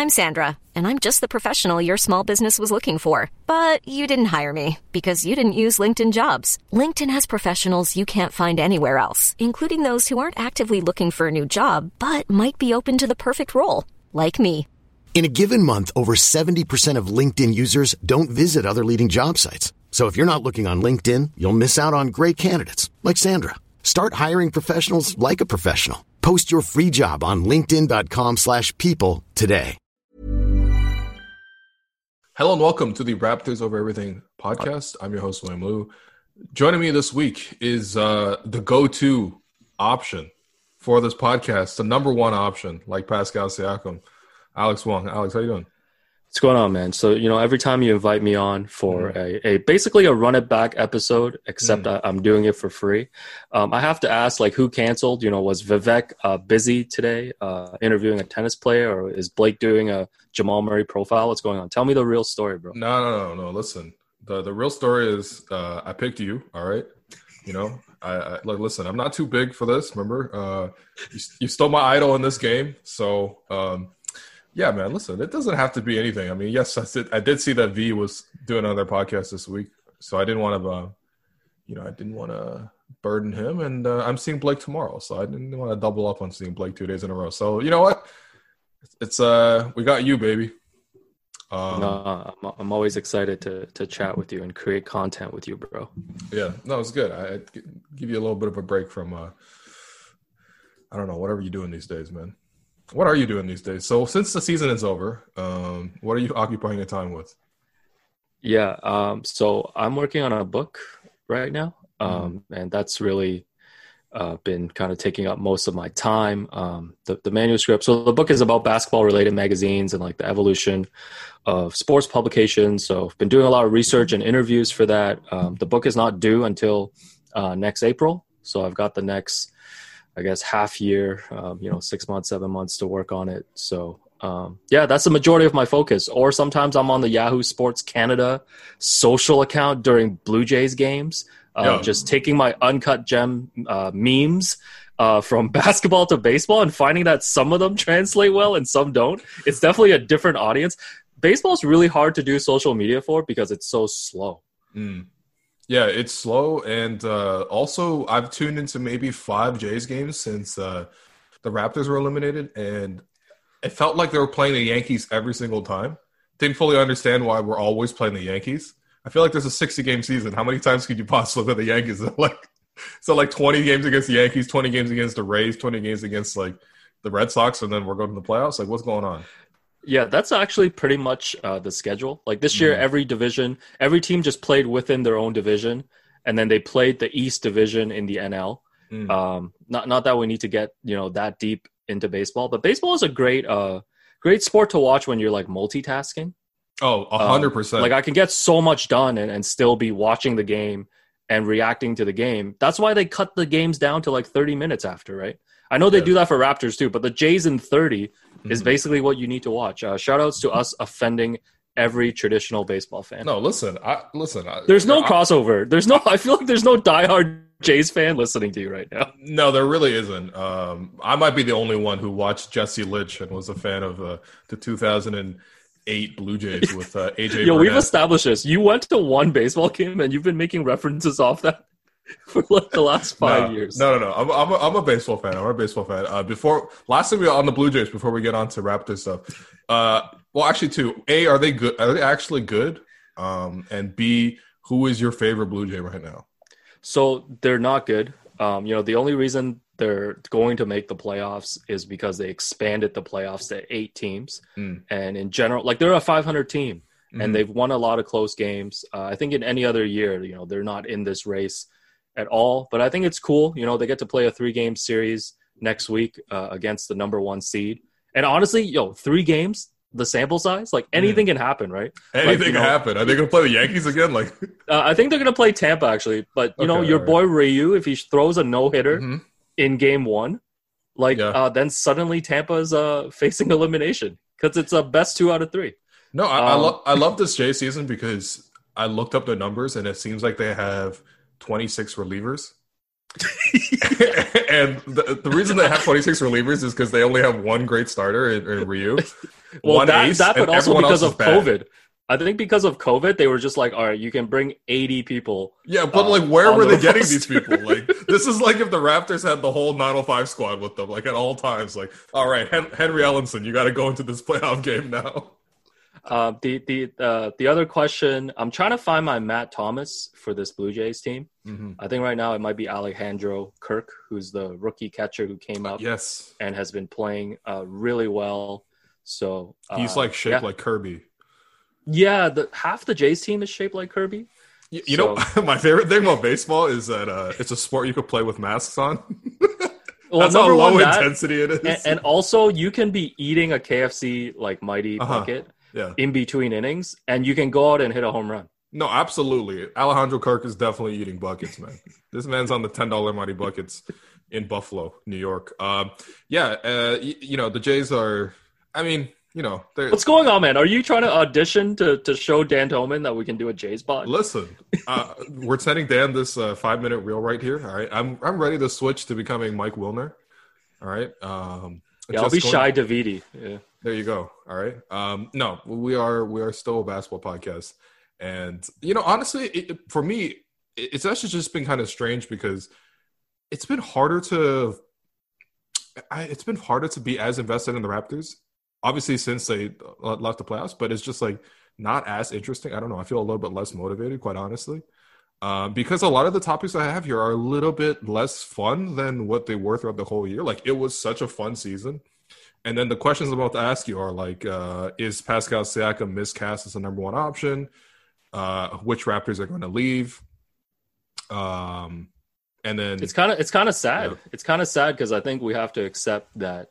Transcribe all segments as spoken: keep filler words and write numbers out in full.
I'm Sandra, and I'm just the professional your small business was looking for. But you didn't hire me because you didn't use LinkedIn Jobs. LinkedIn has professionals you can't find anywhere else, including those who aren't actively looking for a new job, but might be open to the perfect role, like me. In a given month, over seventy percent of LinkedIn users don't visit other leading job sites. So if you're not looking on LinkedIn, you'll miss out on great candidates like Sandra. Start hiring professionals like a professional. Post your free job on linkedin.com slash people today. Hello and welcome to the Raptors Over Everything podcast. I'm your host, William Liu. Joining me this week is uh, the go-to option for this podcast, the number one option, like Pascal Siakam, Alex Wong. Alex, how you doing? What's going on, man? So, you know, every time you invite me on for mm. a, a basically a run it back episode, except mm. I, I'm doing it for free. Um, I have to ask, like, who canceled? You know, was Vivek uh, busy today uh, interviewing a tennis player, or is Blake doing a Jamal Murray profile? What's going on? Tell me the real story, bro. No, no, no, no. Listen, the the real story is uh, I picked you. All right, you know, I, I like. Listen, I'm not too big for this. Remember, uh, you, you stole my idol in this game, so. Um, Yeah, man, listen, it doesn't have to be anything. I mean, yes, I did, I did see that V was doing another podcast this week, so I didn't want to, uh, you know, I didn't want to burden him, and uh, I'm seeing Blake tomorrow, so I didn't want to double up on seeing Blake two days in a row. So, you know what? It's, uh, we got you, baby. Um, no, I'm, I'm always excited to to chat with you and create content with you, bro. Yeah, no, it's good. I I'd give you a little bit of a break from, uh, I don't know, whatever you're doing these days, man. What are you doing these days? So since the season is over, um, what are you occupying your time with? Yeah, um, so I'm working on a book right now, um, mm-hmm. and that's really uh, been kind of taking up most of my time. Um, the, the manuscript, so the book is about basketball-related magazines and like the evolution of sports publications. So I've been doing a lot of research and interviews for that. Um, the book is not due until uh, next April, so I've got the next I guess half year, um, you know, six months, seven months to work on it. So, um, yeah, that's the majority of my focus. Or sometimes I'm on the Yahoo Sports Canada social account during Blue Jays games, uh, yeah. just taking my uncut gem uh, memes uh, from basketball to baseball and finding that some of them translate well and some don't. It's definitely a different audience. Baseball is really hard to do social media for because it's so slow. Mm. Yeah, it's slow, and uh, also I've tuned into maybe five Jays games since uh, the Raptors were eliminated, and it felt like they were playing the Yankees every single time. Didn't fully understand why we're always playing the Yankees. I feel like there's a sixty-game season. How many times could you possibly play the Yankees? like, so like twenty games against the Yankees, twenty games against the Rays, twenty games against like the Red Sox, and then we're going to the playoffs? Like, what's going on? Yeah, that's actually pretty much uh, the schedule. Like this year, mm. every division, every team just played within their own division, and then they played the East Division in the N L. Mm. Um, not not that we need to get you know that deep into baseball, but baseball is a great uh great sport to watch when you're like multitasking. Oh, a hundred percent. Like I can get so much done and, and still be watching the game and reacting to the game. That's why they cut the games down to like thirty minutes after, right? I know they yeah. do that for Raptors too, but the Jays in thirty mm-hmm. is basically what you need to watch. Uh, shout outs to us offending every traditional baseball fan. No, listen, I listen. I, there's no I, crossover. There's no, I feel like there's no diehard Jays fan listening to you right now. No, there really isn't. Um, I might be the only one who watched Jesse Litch and was a fan of uh, the two thousand eight Blue Jays with uh, A J Yo, Burnett. We've established this. You went to one baseball game and you've been making references off that for like the last five no, years. No, no, no. I'm, I'm, a, I'm a baseball fan. I'm a baseball fan. Uh, before last time we were on the Blue Jays, before we get on to Raptors stuff. Uh, well, actually, two. A, are they good? Are they actually good? Um, and B, who is your favorite Blue Jay right now? So they're not good. Um, you know, the only reason they're going to make the playoffs is because they expanded the playoffs to eight teams. Mm. And in general, like they're a five hundred team mm-hmm. and they've won a lot of close games. Uh, I think in any other year, you know, they're not in this race at all, but I think it's cool. You know, they get to play a three game series next week uh, against the number one seed. And honestly, yo, three games, the sample size, like anything mm. can happen, right? Anything like, can know, happen. Are they going to play the Yankees again? Like, uh, I think they're going to play Tampa actually, but you okay, know, your right. boy Ryu, if he throws a no hitter mm-hmm. in game one, like yeah. uh, then suddenly Tampa's uh, facing elimination because it's a best two out of three. No, I, um, I love I love this Jay season because I looked up the numbers and it seems like they have twenty-six relievers. And the, the reason they have twenty-six relievers is because they only have one great starter in, in Ryu. Well, one that ace, that and but also everyone because else of is bad. COVID. I think because of COVID, they were just like, all right, you can bring eighty people. Yeah, but uh, like, where on were the they getting roster. these people? Like, this is like if the Raptors had the whole nine oh five squad with them, like at all times. Like, all right, Hen- Henry Ellenson, you got to go into this playoff game now. Uh, the the uh, the other question, I'm trying to find my Matt Thomas for this Blue Jays team. Mm-hmm. I think right now it might be Alejandro Kirk, who's the rookie catcher who came up Yes, and has been playing uh, really well. So uh, he's like shaped yeah. like Kirby. Yeah, the half the Jays team is shaped like Kirby. You, you So- know, my favorite thing about baseball is that uh, it's a sport you could play with masks on. Well, That's how number low one, that, intensity it is. and, and also you can be eating a K F C like mighty Uh-huh. bucket yeah. in between innings, and you can go out and hit a home run. No, absolutely. Alejandro Kirk is definitely eating buckets, man. This man's on the ten dollar Mighty Buckets in Buffalo, New York. Um, yeah, uh, y- you know, the Jays are, I mean, you know, they're. What's going on, man? Are you trying to audition to, to show Dan Toman that we can do a Jays pod? Listen, uh, we're sending Dan this uh, five minute reel right here. All right, I'm I'm ready to switch to becoming Mike Wilner. All right, um, Yeah, I'll just be going- Shy Davidi. Yeah. There you go. All right. Um, no, we are we are still a basketball podcast, and you know, honestly, it, it- for me, it, it's actually just been kind of strange because it's been harder to, I, it's been harder to be as invested in the Raptors. Obviously, since they left the playoffs, but it's just like not as interesting. I don't know. I feel a little bit less motivated, quite honestly, um, because a lot of the topics I have here are a little bit less fun than what they were throughout the whole year. Like, it was such a fun season. And then the questions I'm about to ask you are like, uh, is Pascal Siakam miscast as the number one option? Uh, which Raptors are going to leave? Um, and then It's kind of it's kind of sad. Yeah. It's kind of sad because I think we have to accept that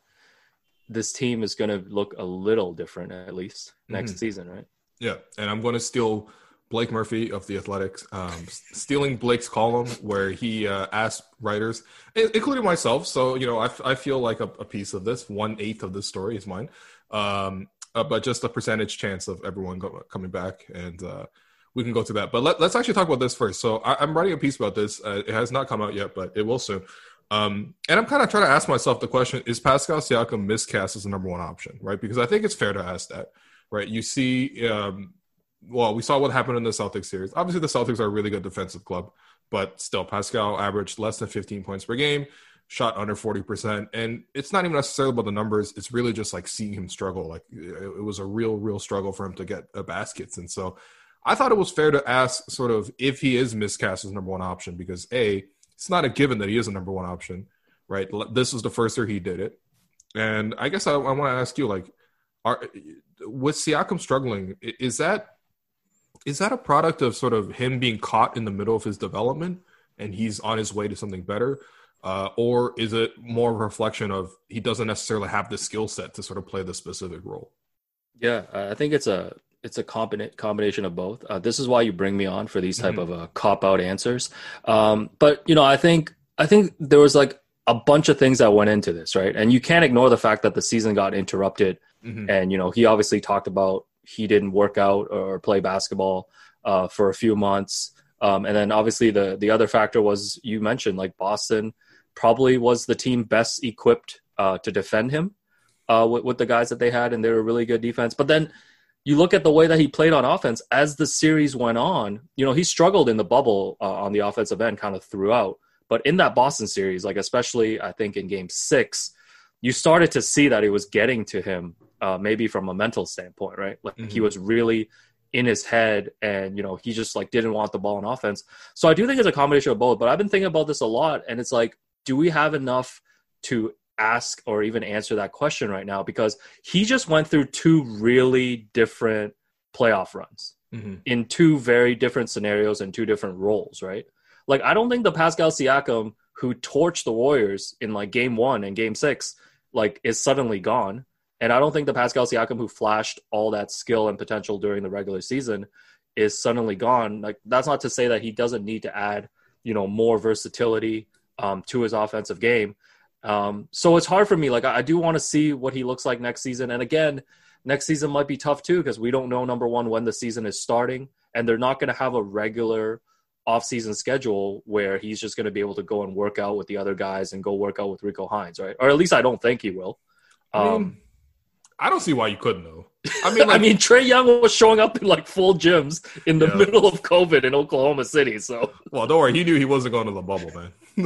this team is going to look a little different at least next Mhm. season, right? yeah, and I'm going to steal Blake Murphy of the Athletics, um, stealing Blake's column where he uh, asked writers, i- including myself. So you know, I, f- I feel like a, a piece of this, one eighth of this story is mine, um, uh, but just a percentage chance of everyone go- coming back, and uh, we can go to that. But let, let's actually talk about this first. So I, I'm writing a piece about this. Uh, it has not come out yet, but it will soon. Um, and I'm kind of trying to ask myself the question: is Pascal Siakam miscast as the number one option, right? Because I think it's fair to ask that, right? You see. Um, Well, we saw what happened in the Celtics series. Obviously, the Celtics are a really good defensive club, but still, Pascal averaged less than fifteen points per game, shot under forty percent. And it's not even necessarily about the numbers. It's really just like seeing him struggle. Like, it, it was a real, real struggle for him to get uh, baskets. And so I thought it was fair to ask sort of if he is miscast as number one option, because A, it's not a given that he is a number one option, right? This was the first year he did it. And I guess I, I want to ask you, like, are, with Siakam struggling, is that, Is that a product of sort of him being caught in the middle of his development and he's on his way to something better? Uh, or is it more of a reflection of he doesn't necessarily have the skill set to sort of play the specific role? Yeah, I think it's a it's a combina- combination of both. Uh, this is why you bring me on for these type Mm-hmm. of uh, cop out answers. Um, but you know, I think I think there was like a bunch of things that went into this, right? And you can't ignore the fact that the season got interrupted. Mm-hmm. And you know, he obviously talked about he didn't work out or play basketball uh, for a few months. Um, and then obviously the the other factor was, you mentioned, like Boston probably was the team best equipped uh, to defend him uh, with, with the guys that they had, and they were really good defense. But then you look at the way that he played on offense as the series went on. You know, he struggled in the bubble uh, on the offensive end kind of throughout. But in that Boston series, like especially I think in game six, you started to see that it was getting to him, uh, maybe from a mental standpoint, right? Like Mm-hmm. he was really in his head, and, you know, he just like didn't want the ball in offense. So I do think it's a combination of both, but I've been thinking about this a lot, and it's like, do we have enough to ask or even answer that question right now? Because he just went through two really different playoff runs Mm-hmm. in two very different scenarios and two different roles, right? Like, I don't think the Pascal Siakam who torched the Warriors in like game one and game six, like, is suddenly gone. And I don't think the Pascal Siakam who flashed all that skill and potential during the regular season is suddenly gone. Like, that's not to say that he doesn't need to add, you know, more versatility um, to his offensive game. Um, so it's hard for me. Like, I, I do want to see what he looks like next season. And again, next season might be tough too, because we don't know, number one, when the season is starting, and they're not going to have a regular off-season schedule where he's just going to be able to go and work out with the other guys and go work out with Rico Hines, right? Or at least I don't think he will. I mean, Um, I don't see why you couldn't though. I mean, like, I mean, Trae Young was showing up in like full gyms in the yeah. middle of COVID in Oklahoma City. So, well, don't worry, he knew he wasn't going to the bubble, man.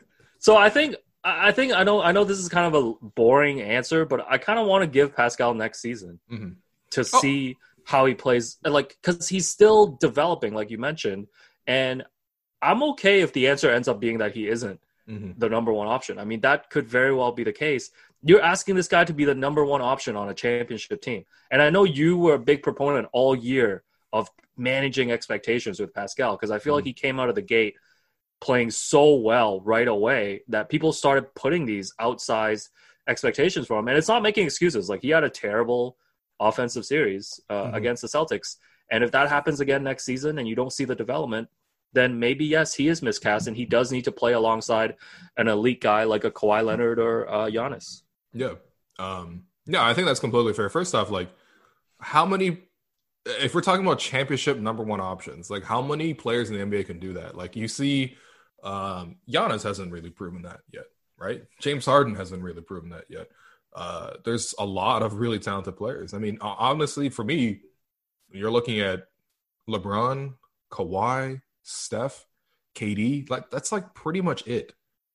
so I think, I think I know, I know this is kind of a boring answer, but I kind of want to give Pascal next season mm-hmm. to see oh. how he plays, like, because he's still developing, like you mentioned, and I'm okay if the answer ends up being that he isn't mm-hmm. the number one option. I mean, that could very well be the case. You're asking this guy to be the number one option on a championship team. And I know you were a big proponent all year of managing expectations with Pascal, because I feel mm-hmm. like he came out of the gate playing so well right away that people started putting these outsized expectations for him. And it's not making excuses. Like, he had a terrible offensive series uh, mm-hmm. against the Celtics. And if that happens again next season and you don't see the development, then maybe, yes, he is miscast and he does need to play alongside an elite guy like a Kawhi Leonard or uh, Giannis. Yeah. Um, yeah, I think that's completely fair. First off, like, how many, if we're talking about championship number one options, like, how many players in the N B A can do that? Like, you see, um, Giannis hasn't really proven that yet, right? James Harden hasn't really proven that yet. Uh, there's a lot of really talented players. I mean, honestly, for me, you're looking at LeBron, Kawhi, Steph, K D, like, that's like pretty much it.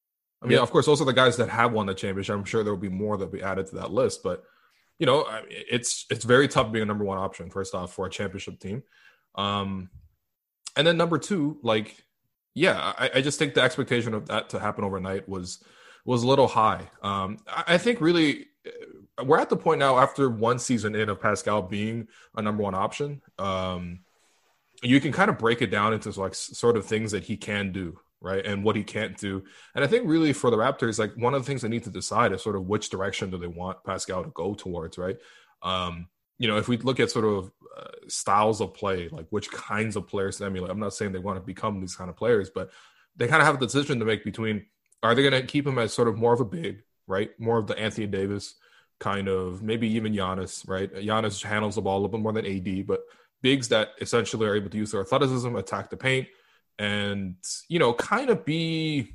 I mean, yeah. Of course, those are the guys that have won the championship. I'm sure there will be more that will be added to that list, but you know, it's it's very tough being a number one option, first off, for a championship team. Um, and then number two, like, yeah, I, I just think the expectation of that to happen overnight was was a little high. Um, I, I think really we're at the point now after one season in of Pascal being a number one option. Um, you can kind of break it down into like sort of things that he can do, right, and what he can't do. And I think really for the Raptors, like, one of the things they need to decide is sort of which direction do they want Pascal to go towards, right? Um, you know, if we look at sort of uh, styles of play, like which kinds of players to emulate, I'm not saying they want to become these kind of players, but they kind of have a decision to make between, are they going to keep him as sort of more of a big, right, more of the Anthony Davis kind of, maybe even Giannis, right? Giannis handles the ball a little bit more than A D, but bigs that essentially are able to use their athleticism, attack the paint, and, you know, kind of be,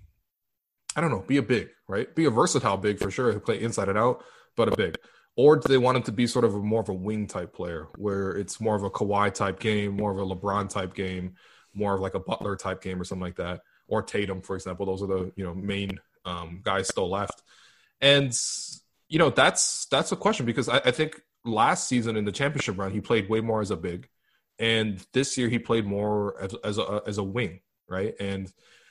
I don't know, be a big, right? Be a versatile big for sure, who play inside and out, but a big. Or do they want him to be sort of a more of a wing type player, where it's more of a Kawhi type game, more of a LeBron type game, more of like a Butler type game or something like that, or Tatum, for example. Those are the, you know, main um, guys still left. And, you know, that's that's a question, because I, I think last season in the championship run, he played way more as a big. And this year he played more as, as a as a wing, right? And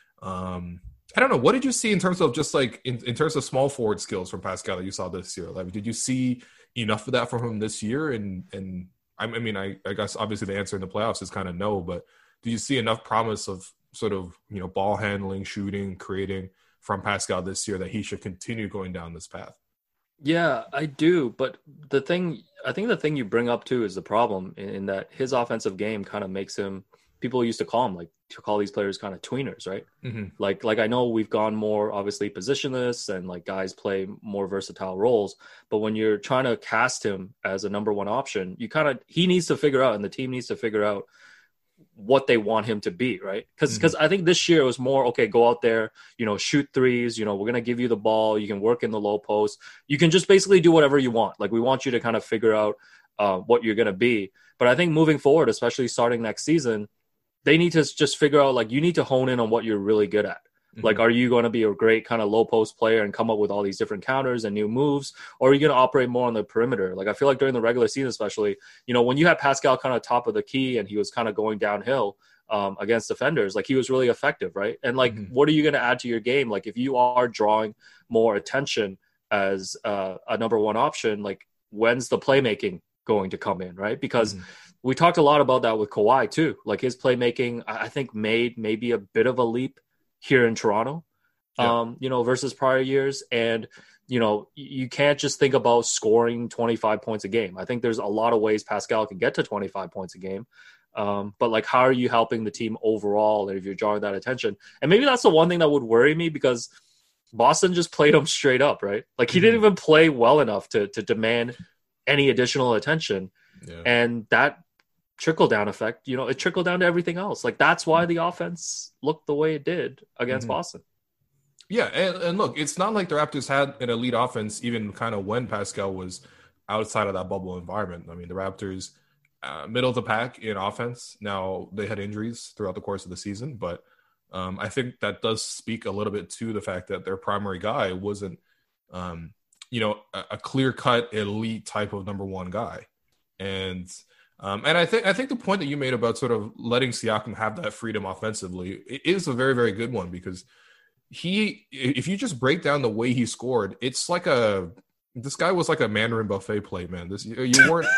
um, I don't know, what did you see in terms of just like in, in terms of small forward skills from Pascal that you saw this year? Like, did you see enough of that from him this year? And and I mean, I, I guess obviously the answer in the playoffs is kind of no, but do you see enough promise of sort of, you know, ball handling, shooting, creating from Pascal this year that he should continue going down this path? Yeah, I do. But the thing, I think the thing you bring up too is the problem in, in that his offensive game kind of makes him, people used to call him, like, to call these players kind of tweeners, right? Mm-hmm. Like, like I know we've gone more obviously positionless and like guys play more versatile roles, but when you're trying to cast him as a number one option, you kind of, he needs to figure out, and the team needs to figure out what they want him to be, right? Because because mm-hmm. I think this year it was more, okay, go out there, you know, shoot threes, you know, we're going to give you the ball, you can work in the low post, you can just basically do whatever you want. Like, we want you to kind of figure out uh, what you're going to be. But I think moving forward, especially starting next season, they need to just figure out, like, you need to hone in on what you're really good at. Mm-hmm. Like, are you going to be a great kind of low post player and come up with all these different counters and new moves? Or are you going to operate more on the perimeter? Like, I feel like during the regular season, especially, you know, when you had Pascal kind of top of the key and he was kind of going downhill um, against defenders, like, he was really effective, right? And like, mm-hmm. what are you going to add to your game? Like, if you are drawing more attention as uh, a number one option, like, when's the playmaking going to come in, right? Because mm-hmm. we talked a lot about that with Kawhi too. Like, his playmaking, I think, made maybe a bit of a leap here in Toronto, yeah. um, you know, versus prior years. And, you know, you can't just think about scoring twenty-five points a game. I think there's a lot of ways Pascal can get to twenty-five points a game. Um, but like, how are you helping the team overall if you're drawing that attention? And maybe that's the one thing that would worry me, because Boston just played him straight up, right? Like, he mm-hmm. didn't even play well enough to to demand any additional attention. Yeah. And that trickle down effect, you know, it trickled down to everything else. Like, that's why the offense looked the way it did against mm-hmm. Boston. Yeah. And, and look, it's not like the Raptors had an elite offense, even kind of when Pascal was outside of that bubble environment. I mean, the Raptors, uh, middle of the pack in offense. Now, they had injuries throughout the course of the season, but um, I think that does speak a little bit to the fact that their primary guy wasn't, um, you know, a, a clear-cut elite type of number one guy. And um, and I think I think the point that you made about sort of letting Siakam have that freedom offensively is a very, very good one, because he, if you just break down the way he scored, it's like a, this guy was like a Mandarin buffet plate, man. This, you weren't.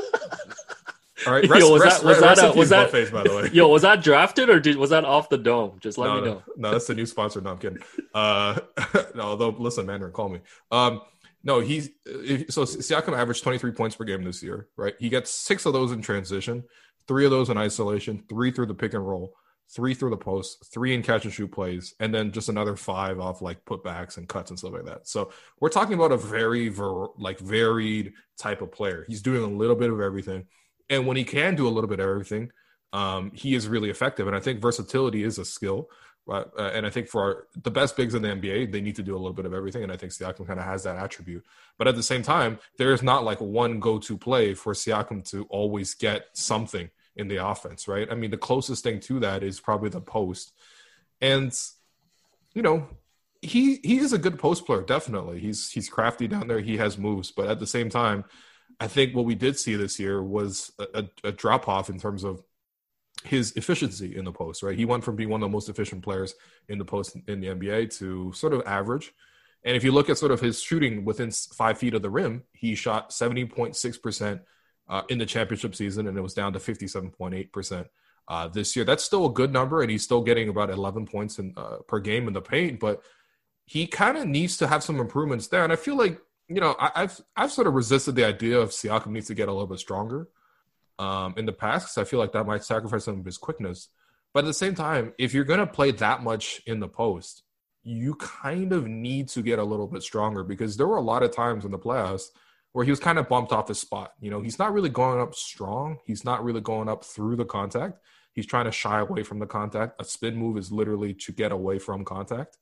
All right, rest, yo, was rest, that was rest that a, was that buffets, by the way? Yo, was that drafted or did, was that off the dome? Just let no, me no, know. No, that's the new sponsor. No, I'm kidding. Uh, no, although listen, Mandarin, call me. Um, no, he's if, so Siakam averaged twenty-three points per game this year, right? He gets six of those in transition, three of those in isolation, three through the pick and roll, three through the post, three in catch and shoot plays, and then just another five off like putbacks and cuts and stuff like that. So we're talking about a very ver- like varied type of player. He's doing a little bit of everything, and when he can do a little bit of everything, um, he is really effective. And I think versatility is a skill. Right. Uh, and I think for our, the best bigs in the N B A, they need to do a little bit of everything. And I think Siakam kind of has that attribute. But at the same time, there is not like one go-to play for Siakam to always get something in the offense, right? I mean, the closest thing to that is probably the post. And, you know, he he is a good post player, definitely. He's he's crafty down there. He has moves. But at the same time, I think what we did see this year was a, a, a drop-off in terms of his efficiency in the post, right? He went from being one of the most efficient players in the post in the N B A to sort of average. And if you look at sort of his shooting within five feet of the rim, he shot seventy point six percent uh, in the championship season, and it was down to fifty-seven point eight percent uh, this year. That's still a good number, and he's still getting about eleven points in, uh, per game in the paint, but he kind of needs to have some improvements there. And I feel like, you know, I, I've I've sort of resisted the idea of Siakam needs to get a little bit stronger Um, in the past, because I feel like that might sacrifice some of his quickness. But at the same time, if you're going to play that much in the post, you kind of need to get a little bit stronger, because there were a lot of times in the playoffs where he was kind of bumped off his spot. You know, he's not really going up strong. He's not really going up through the contact. He's trying to shy away from the contact. A spin move is literally to get away from contact.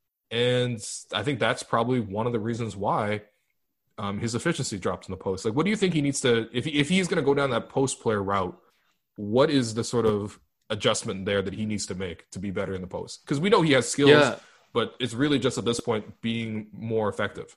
And I think that's probably one of the reasons why Um, his efficiency drops in the post. Like, what do you think he needs to, if, he, if he's going to go down that post player route, what is the sort of adjustment there that he needs to make to be better in the post? Because we know he has skills, yeah. but it's really just at this point being more effective.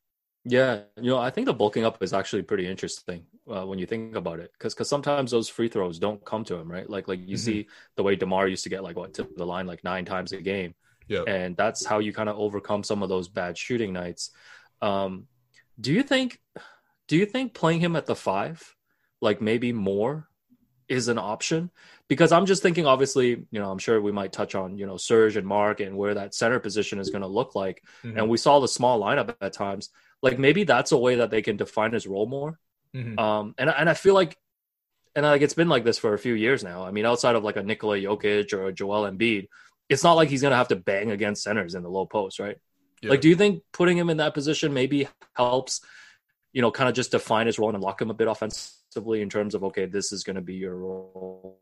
Yeah, you know, I think the bulking up is actually pretty interesting uh, when you think about it, because because sometimes those free throws don't come to him, right? Like like you mm-hmm. see the way DeMar used to get like what to the line like nine times a game, yeah, and that's how you kind of overcome some of those bad shooting nights. Um, Do you think do you think playing him at the five, like maybe more, is an option? Because I'm just thinking, obviously, you know, I'm sure we might touch on, you know, Serge and Mark and where that center position is going to look like. Mm-hmm. And we saw the small lineup at times. Like maybe that's a way that they can define his role more. Mm-hmm. Um, and, and I feel like, and like it's been like this for a few years now. I mean, outside of like a Nikola Jokic or a Joel Embiid, it's not like he's going to have to bang against centers in the low post, right? Yeah. Like, do you think putting him in that position maybe helps, you know, kind of just define his role and lock him a bit offensively in terms of, okay, this is going to be your role?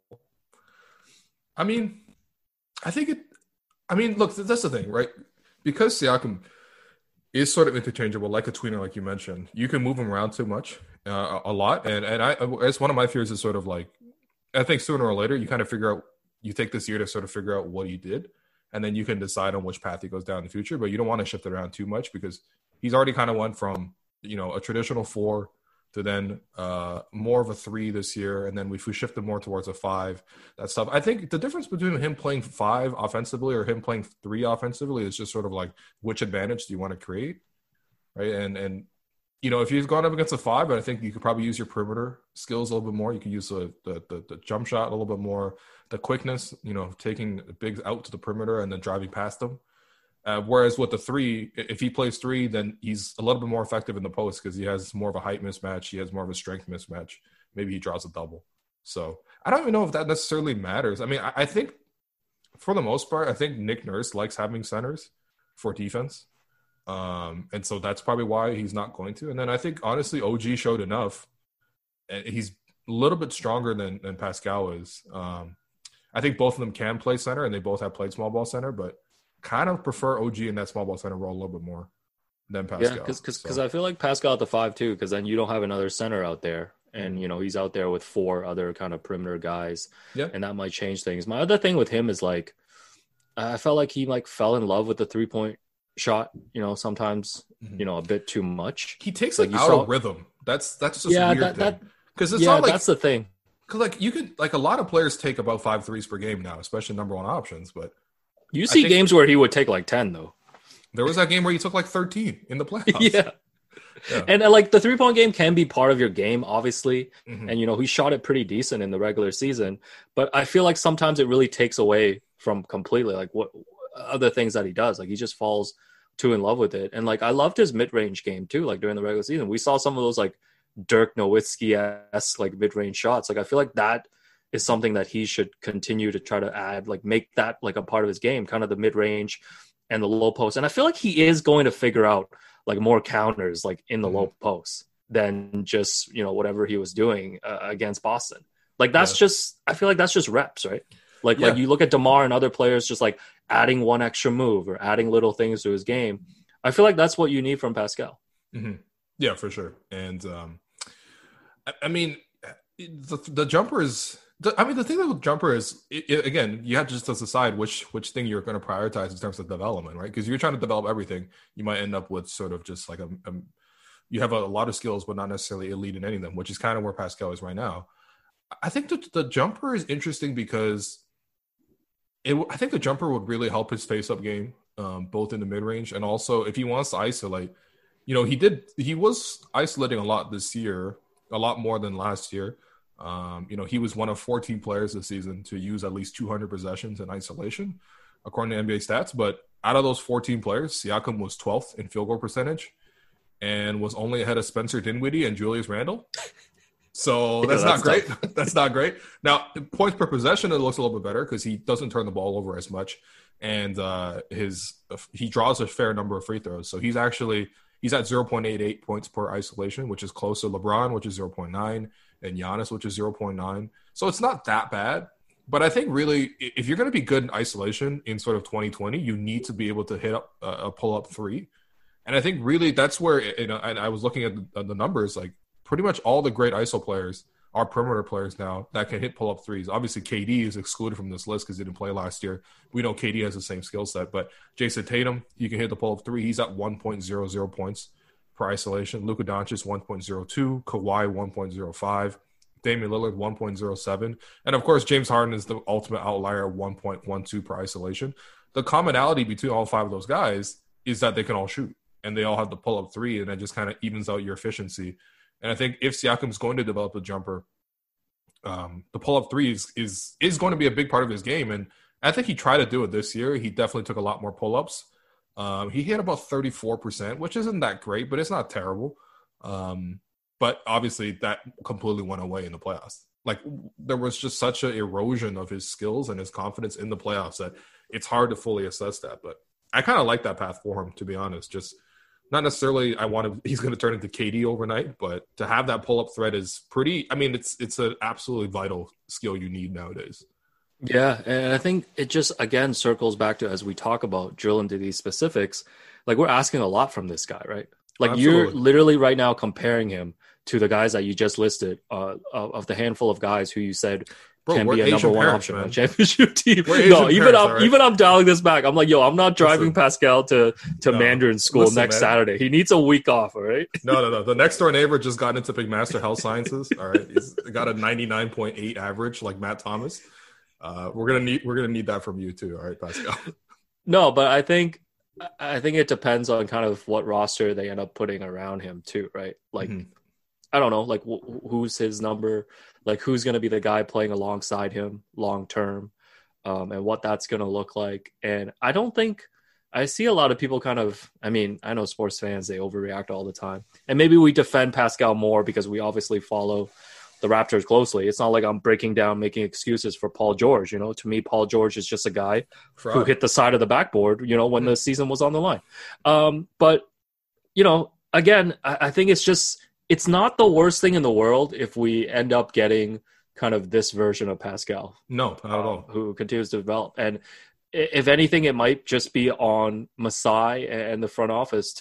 I mean, I think it, I mean, look, that's the thing, right? Because Siakam is sort of interchangeable, like a tweener, like you mentioned, you can move him around too much, uh, a lot. And, and I, it's one of my fears is sort of like, I think sooner or later, you kind of figure out, you take this year to sort of figure out what he did. And then you can decide on which path he goes down in the future, but you don't want to shift it around too much, because he's already kind of went from, you know, a traditional four to then uh, more of a three this year. And then if we shifted more towards a five, that stuff. I think the difference between him playing five offensively or him playing three offensively is just sort of like, which advantage do you want to create? Right. And, and, you know, if he's gone up against a five, I think you could probably use your perimeter skills a little bit more. You could use the, the, the, the jump shot a little bit more, the quickness, you know, taking bigs out to the perimeter and then driving past them. Uh, whereas with the three, if he plays three, then he's a little bit more effective in the post because he has more of a height mismatch. He has more of a strength mismatch. Maybe he draws a double. So I don't even know if that necessarily matters. I mean, I, I think for the most part, I think Nick Nurse likes having centers for defense. Um, and so that's probably why he's not going to. And then I think, honestly, O G showed enough. He's a little bit stronger than, than Pascal is. Um, I think both of them can play center, and they both have played small ball center, but kind of prefer O G in that small ball center role a little bit more. than Pascal. Yeah, because because so. I feel like Pascal at the five too, because then you don't have another center out there, and you know he's out there with four other kind of perimeter guys, Yeah, and that might change things. My other thing with him is like, I felt like he like fell in love with the three point shot. You know, sometimes mm-hmm. you know a bit too much. He takes like it out saw... of rhythm. That's that's just yeah, weird that, thing. that Because it's yeah, not like that's the thing. Because like you could like a lot of players take about five threes per game now, especially number one options. But you see games where he would take like ten though. There was that game where he took like thirteen in the playoffs. Yeah. yeah. And uh, like the three point game can be part of your game, obviously. Mm-hmm. And, you know, he shot it pretty decent in the regular season. But I feel like sometimes it really takes away from completely like what other things that he does. Like he just falls too in love with it. And like I loved his mid range game too, like during the regular season. We saw some of those like Dirk Nowitzki-esque like mid range shots. Like I feel like that is something that he should continue to try to add, like make that like a part of his game, kind of the mid range and the low post. And I feel like he is going to figure out like more counters like in the mm-hmm. low post than just, you know, whatever he was doing uh, against Boston. Like that's yeah. just, I feel like that's just reps, right? Like, yeah. like you look at DeMar and other players just like adding one extra move or adding little things to his game. I feel like that's what you need from Pascal. Mm-hmm. Yeah, for sure. And um, I, I mean, the, the jumper is, I mean, the thing with jumper is, it, it, again, you have to just decide which which thing you're going to prioritize in terms of development, right? Because if you're trying to develop everything, you might end up with sort of just like a, a you have a, a lot of skills, but not necessarily elite in any of them, which is kind of where Pascal is right now. I think that the jumper is interesting because it, I think the jumper would really help his face-up game, um, both in the mid-range and also if he wants to isolate. You know, he did he was isolating a lot this year, a lot more than last year. Um, you know, he was one of fourteen players this season to use at least two hundred possessions in isolation, according to N B A stats. But out of those fourteen players, Siakam was twelfth in field goal percentage and was only ahead of Spencer Dinwiddie and Julius Randle. So that's, yeah, that's not great. That's not great. Now, points per possession, it looks a little bit better because he doesn't turn the ball over as much. And uh, his he draws a fair number of free throws. So he's actually he's at zero point eight eight points per isolation, which is close to LeBron, which is zero point nine. And Giannis, which is zero point nine. So it's not that bad. But I think really, if you're going to be good in isolation in sort of twenty twenty, you need to be able to hit up a pull-up three. And I think really that's where, you know, and I was looking at the, the numbers, like pretty much all the great I S O players are perimeter players now that can hit pull-up threes. Obviously, K D is excluded from this list because he didn't play last year. We know K D has the same skill set. But Jason Tatum, he can hit the pull-up three. He's at one point oh oh points per isolation. Luka Doncic, one point oh two. Kawhi, one point oh five. Damian Lillard, one point oh seven. And, of course, James Harden is the ultimate outlier at one point one two per isolation. The commonality between all five of those guys is that they can all shoot, and they all have the pull-up three, and that just kind of evens out your efficiency. And I think if Siakam is going to develop a jumper, um, the pull-up three is, is is going to be a big part of his game. And I think he tried to do it this year. He definitely took a lot more pull-ups. Um, he hit about thirty-four percent, which isn't that great, but it's not terrible. Um But obviously that completely went away in the playoffs. Like there was just such an erosion of his skills and his confidence in the playoffs that it's hard to fully assess that. But I kind of like that path for him, to be honest. Just not necessarily I want to, he's going to turn into K D overnight, but to have that pull-up threat is pretty, I mean, it's it's an absolutely vital skill you need nowadays. Yeah, and I think it just, again, circles back to, as we talk about, drill into these specifics, like we're asking a lot from this guy, right? Like Absolutely. You're literally right now comparing him to the guys that you just listed, uh, of, of the handful of guys who you said Bro, can be a Asian number one parents, option man. on a championship team. No, even parents, I'm right? even I'm dialing this back. I'm like, yo, I'm not driving listen, Pascal to, to no, Mandarin school listen, next man. Saturday. He needs a week off, all right? No, no, no. The next door neighbor just got into McMaster Health Sciences. All right, he's got a ninety-nine point eight average, like Matt Thomas. Uh, we're gonna need we're gonna need that from you too, all right, Pascal. No, but I think. I think it depends on kind of what roster they end up putting around him too, right? Like, mm-hmm. I don't know, like wh- who's his number, like who's going to be the guy playing alongside him long term, um, and what that's going to look like. And I don't think I see a lot of people kind of, I mean, I know sports fans, they overreact all the time. And maybe we defend Pascal more because we obviously follow the Raptors closely. It's not like I'm breaking down, making excuses for Paul George. You know, to me, Paul George is just a guy Fraud. who hit the side of the backboard, you know, when mm-hmm. the season was on the line. Um, but, you know, again, I, I think it's just, it's not the worst thing in the world if we end up getting kind of this version of Pascal. No, not at all. Um, who continues to develop. And if anything, it might just be on Masai and the front office to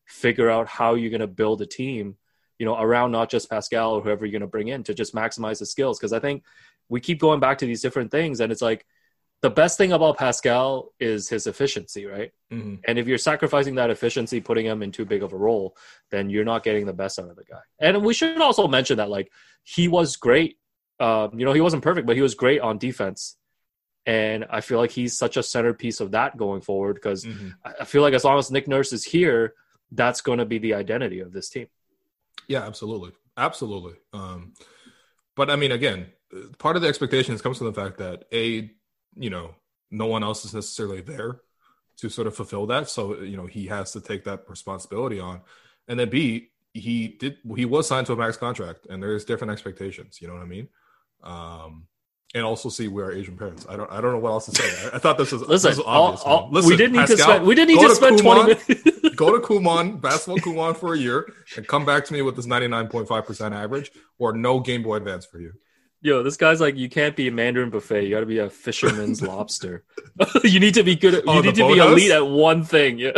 figure out how you're going to build a team, you know, around not just Pascal or whoever you're going to bring in to just maximize the skills. Because I think we keep going back to these different things, and it's like the best thing about Pascal is his efficiency, right? Mm-hmm. And if you're sacrificing that efficiency, putting him in too big of a role, then you're not getting the best out of the guy. And we should also mention that, like, he was great. Um, you know, he wasn't perfect, but he was great on defense. And I feel like he's such a centerpiece of that going forward, because mm-hmm. I feel like as long as Nick Nurse is here, that's going to be the identity of this team. Yeah, absolutely. Absolutely. Um, but I mean, again, part of the expectations comes from the fact that A, you know, no one else is necessarily there to sort of fulfill that. So, you know, he has to take that responsibility on. And then B, he did, he was signed to a max contract, and there's different expectations. You know what I mean? Um, and also see we are Asian parents. I don't, I don't know what else to say. I, I thought this was, Listen, this was obvious. all, all, Listen, we didn't need Pascal, to spend, we didn't need to, to spend Kumon, twenty minutes. Go to Kumon, basketball Kumon for a year, and come back to me with this ninety-nine point five percent average, or no Game Boy Advance for you. Yo, this guy's like, you can't be a Mandarin buffet. You got to be a fisherman's lobster. You need to be good. At, you oh, need to be house? elite at one thing. Yeah.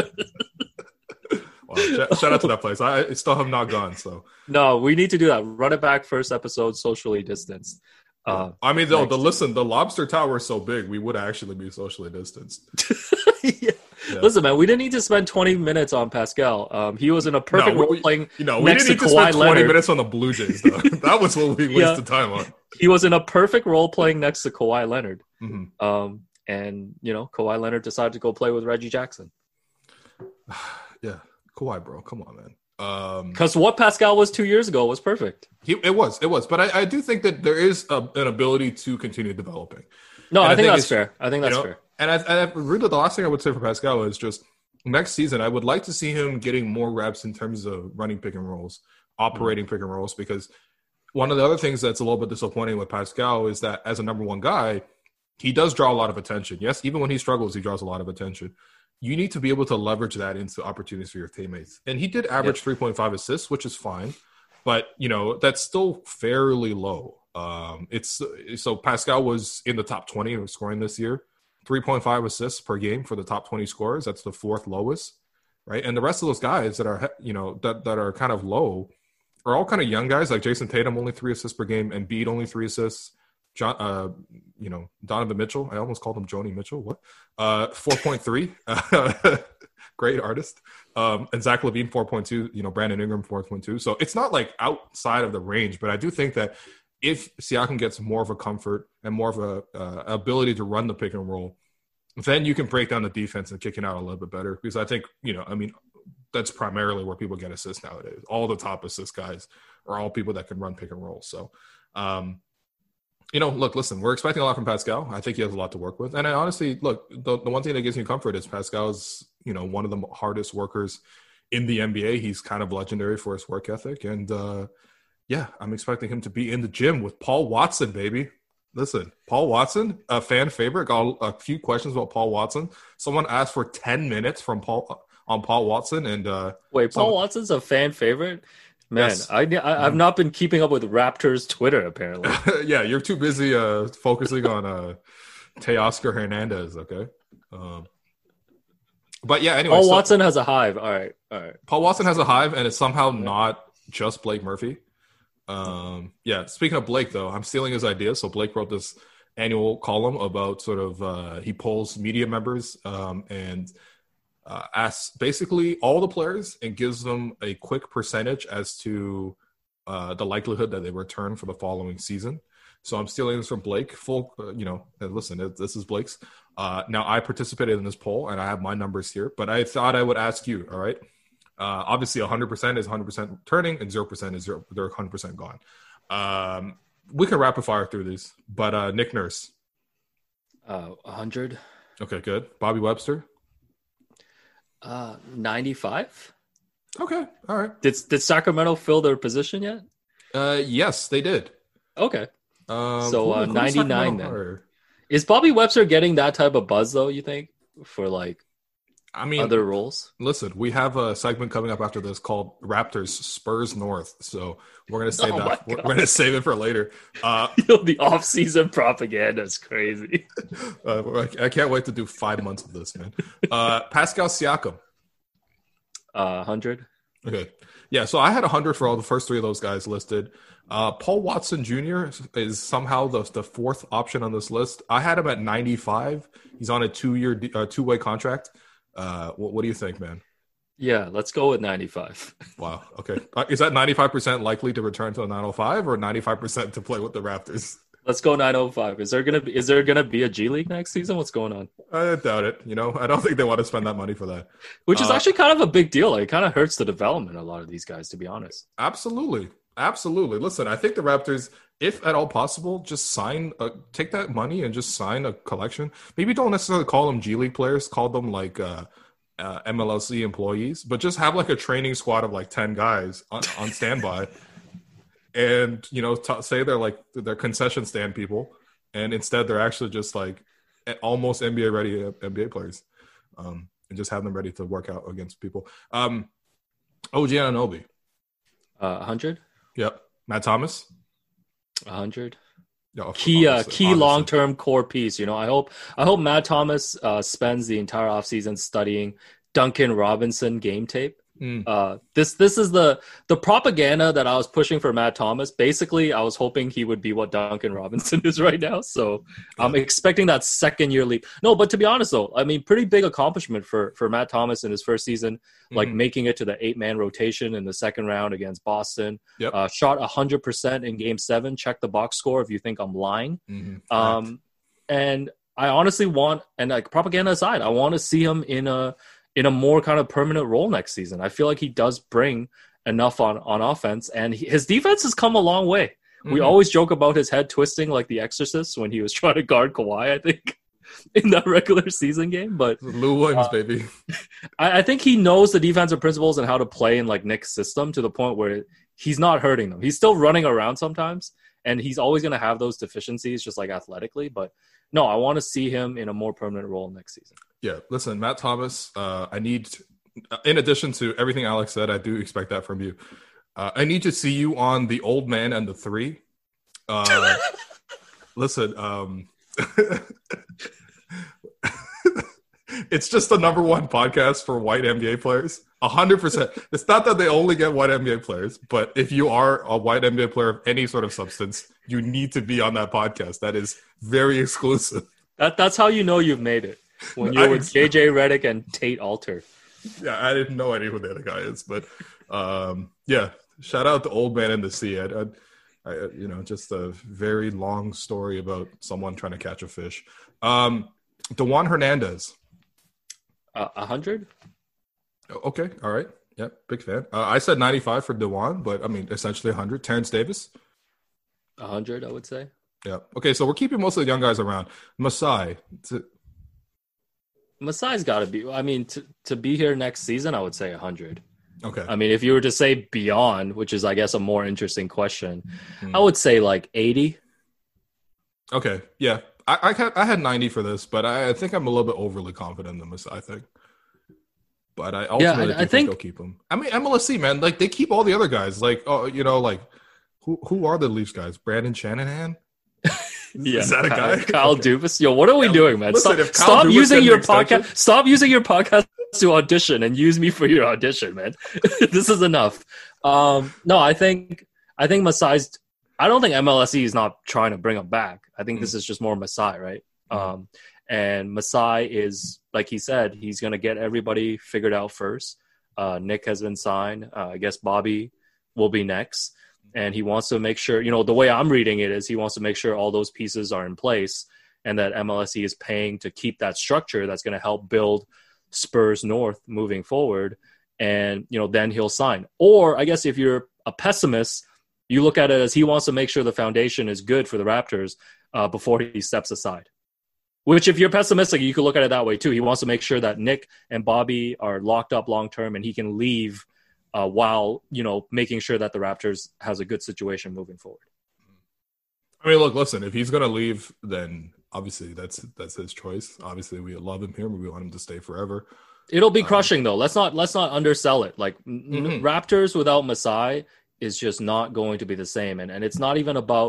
Well, shout, shout out to that place. I, I still have not gone. So no, we need to do that. Run it back. First episode, socially distanced. Uh, I mean, though, the listen, the lobster tower is so big, we would actually be socially distanced. yeah. Yeah. Listen, man, we didn't need to spend twenty minutes on Pascal. Um, he was in a perfect no, we, role playing. You know, we next didn't need to, to spend twenty Leonard. minutes on the Blue Jays, though. That was what we wasted yeah. time on. He was in a perfect role playing next to Kawhi Leonard. Mm-hmm. Um, and, you know, Kawhi Leonard decided to go play with Reggie Jackson. Yeah. Kawhi, bro. Come on, man. Because um, what Pascal was two years ago was perfect. He, it was. It was. But I, I do think that there is a, an ability to continue developing. No, I, I think, think that's fair. I think that's you know, fair. And I, I really, the last thing I would say for Pascal is just next season, I would like to see him getting more reps in terms of running pick and rolls, operating mm-hmm. pick and rolls, because one of the other things that's a little bit disappointing with Pascal is that as a number one guy, he does draw a lot of attention. Yes, even when he struggles, he draws a lot of attention. You need to be able to leverage that into opportunities for your teammates. And he did average yep. three point five assists, which is fine. But, you know, that's still fairly low. Um, it's so Pascal was in the top twenty of scoring this year. three point five assists per game for the top twenty scorers. That's the fourth lowest, right? And the rest of those guys that are, you know, that, that are kind of low are all kind of young guys, like Jason Tatum, only three assists per game, and Embiid, only three assists. John, uh, you know, Donovan Mitchell. I almost called him Joni Mitchell. What? Uh, four point three. Great artist. Um, and Zach LaVine, four point two. You know, Brandon Ingram, four point two. So it's not like outside of the range, but I do think that if Siakam gets more of a comfort and more of a uh, ability to run the pick and roll, then you can break down the defense and kick it out a little bit better. Because I think, you know, I mean, that's primarily where people get assists nowadays. All the top assist guys are all people that can run pick and roll. So, um, you know, look, listen, we're expecting a lot from Pascal. I think he has a lot to work with. And I honestly, look, the, the one thing that gives me comfort is Pascal's, you know, one of the hardest workers in the N B A. He's kind of legendary for his work ethic. And, uh, yeah, I'm expecting him to be in the gym with Paul Watson, baby. Listen, Paul Watson, a fan favorite. Got a few questions about Paul Watson. Someone asked for ten minutes from Paul on Paul Watson. And uh, Wait, Paul someone, Watson's a fan favorite? Man, yes. I, I, I've not been keeping up with Raptors Twitter, apparently. Yeah, you're too busy uh, focusing on uh, Teoscar Hernandez, okay? Um, but yeah, anyway. Paul so, Watson has a hive. All right, all right. Paul Watson has a hive, and it's somehow not just Blake Murphy. Um, yeah, speaking of Blake, though, I'm stealing his ideas. So Blake wrote this annual column about sort of uh, he polls media members um, and – Uh, asks basically all the players and gives them a quick percentage as to uh, the likelihood that they return for the following season. So I'm stealing this from Blake. Full, uh, you know, listen, this is Blake's. Uh, now I participated in this poll and I have my numbers here, but I thought I would ask you. All right. Uh, obviously, one hundred percent is one hundred percent returning and zero percent is zero. They're one hundred percent gone. Um, we can rapid fire through these, but uh, Nick Nurse, uh, one hundred. Okay, good. Bobby Webster. Uh, ninety-five. Okay, all right. Did did Sacramento fill their position yet? Uh, yes, they did. Okay. Um, so uh, ninety-nine then. Are... Is Bobby Webster getting that type of buzz though? You think for like, I mean, other roles? Listen, we have a segment coming up after this called Raptors Spurs North, so we're gonna save oh that. We're, we're gonna save it for later. Uh, Yo, the off-season propaganda is crazy. uh, I can't wait to do five months of this, man. Uh, Pascal Siakam. Uh, one hundred. Okay. Yeah, so I had one hundred for all the first three of those guys listed. Uh, Paul Watson Junior is somehow the, the fourth option on this list. I had him at ninety-five. He's on a two-year, uh, two-way contract. Uh, what, what do you think, man? Yeah, let's go with ninety-five. Wow. Okay. Uh, is that ninety-five percent likely to return to a nine oh five or ninety-five percent to play with the Raptors? Let's go nine oh five. Is there gonna be is there gonna be a G League next season? What's going on? I doubt it. You know, I don't think they want to spend that money for that. Which is uh, actually kind of a big deal. Like, it kind of hurts the development of a lot of these guys, to be honest. Absolutely. Absolutely. Listen, I think the Raptors, if at all possible, just sign, a, take that money and just sign a collection. Maybe don't necessarily call them G League players, call them like uh, uh, M L S C employees, but just have like a training squad of like ten guys on, on standby. And, you know, t- say they're like, they're concession stand people. And instead they're actually just like almost N B A ready N B A players. Um, and just have them ready to work out against people. Um, O G Anunoby. Uh, one hundred? Yep. Matt Thomas. one hundred. Yeah, key uh, obviously, key obviously. long-term core piece. You know, I hope I hope Matt Thomas uh, spends the entire offseason studying Duncan Robinson game tape. Mm. Uh, this this is the the propaganda that I was pushing for Matt Thomas. Basically, I was hoping he would be what Duncan Robinson is right now. So yeah. I'm expecting that second year leap. No, but to be honest though, I mean, pretty big accomplishment for for Matt Thomas in his first season, like mm-hmm. making it to the eight man rotation in the second round against Boston. Yep. Uh, shot one hundred percent in Game Seven. Check the box score if you think I'm lying. Mm-hmm. Um, and I honestly want, and like propaganda aside, I want to see him in a. in a more kind of permanent role next season. I feel like he does bring enough on, on offense, and he, his defense has come a long way. Mm-hmm. We always joke about his head twisting like the Exorcist when he was trying to guard Kawhi, I think, in that regular season game. But Lou Williams, uh, baby. I, I think he knows the defensive principles and how to play in like Nick's system to the point where he's not hurting them. He's still running around sometimes, and he's always going to have those deficiencies just like athletically. But no, I want to see him in a more permanent role next season. Yeah, listen, Matt Thomas, uh, I need, in addition to everything Alex said, I do expect that from you. Uh, I need to see you on the old man and the three. Uh, listen, um, it's just the number one podcast for white N B A players. A hundred percent. It's not that they only get white N B A players, but if you are a white N B A player of any sort of substance, you need to be on that podcast. That is very exclusive. That That's how you know you've made it. When you're with J J Redick and Tate Alter. Yeah, I didn't know any who the other guy is, but um, yeah, shout out to Old Man in the Sea. I, I, I, you know, just a very long story about someone trying to catch a fish. Um, DeJuan Hernandez. Uh, one hundred? Okay, all right. Yeah, big fan. Uh, I said ninety-five for DeJuan, but I mean, essentially one hundred. Terrence Davis? one hundred, I would say. Yeah. Okay, so we're keeping most of the young guys around. Masai. Masai's got to be – I mean, to, to be here next season, I would say one hundred. Okay. I mean, if you were to say beyond, which is, I guess, a more interesting question, hmm. I would say like eighty. Okay, yeah. I I had, I had ninety for this, but I, I think I'm a little bit overly confident in the Masai thing. But I ultimately yeah, I, think, I think they'll keep him. I mean, M L S C, man, like, they keep all the other guys. Like, oh, you know, like, who who are the Leafs guys? Brandon Shanahan? Yeah, is that a Kyle, guy? Kyle Dubas. Yo, what are we doing, man? Listen, stop stop Dubas using your extension, podcast. Stop using your podcast to audition and use me for your audition, man. This is enough. Um, no, I think I think Masai's. I don't think M L S E is not trying to bring him back. I think mm. this is just more Masai, right? Mm. Um, and Masai is, like he said, he's going to get everybody figured out first. Uh, Nick has been signed. Uh, I guess Bobby will be next. And he wants to make sure, you know, the way I'm reading it is he wants to make sure all those pieces are in place and that M L S E is paying to keep that structure that's going to help build Spurs North moving forward. And, you know, then he'll sign. Or I guess if you're a pessimist, you look at it as he wants to make sure the foundation is good for the Raptors uh, before he steps aside. Which, if you're pessimistic, you could look at it that way too. He wants to make sure that Nick and Bobby are locked up long term and he can leave Uh, while, you know, making sure that the Raptors has a good situation moving forward. I mean, look, listen, if he's going to leave, then obviously that's that's his choice. Obviously, we love him here. We want him to stay forever. It'll be crushing, um, though. Let's not let's not undersell it. Like, mm-hmm. Raptors without Masai is just not going to be the same. And, and it's not even about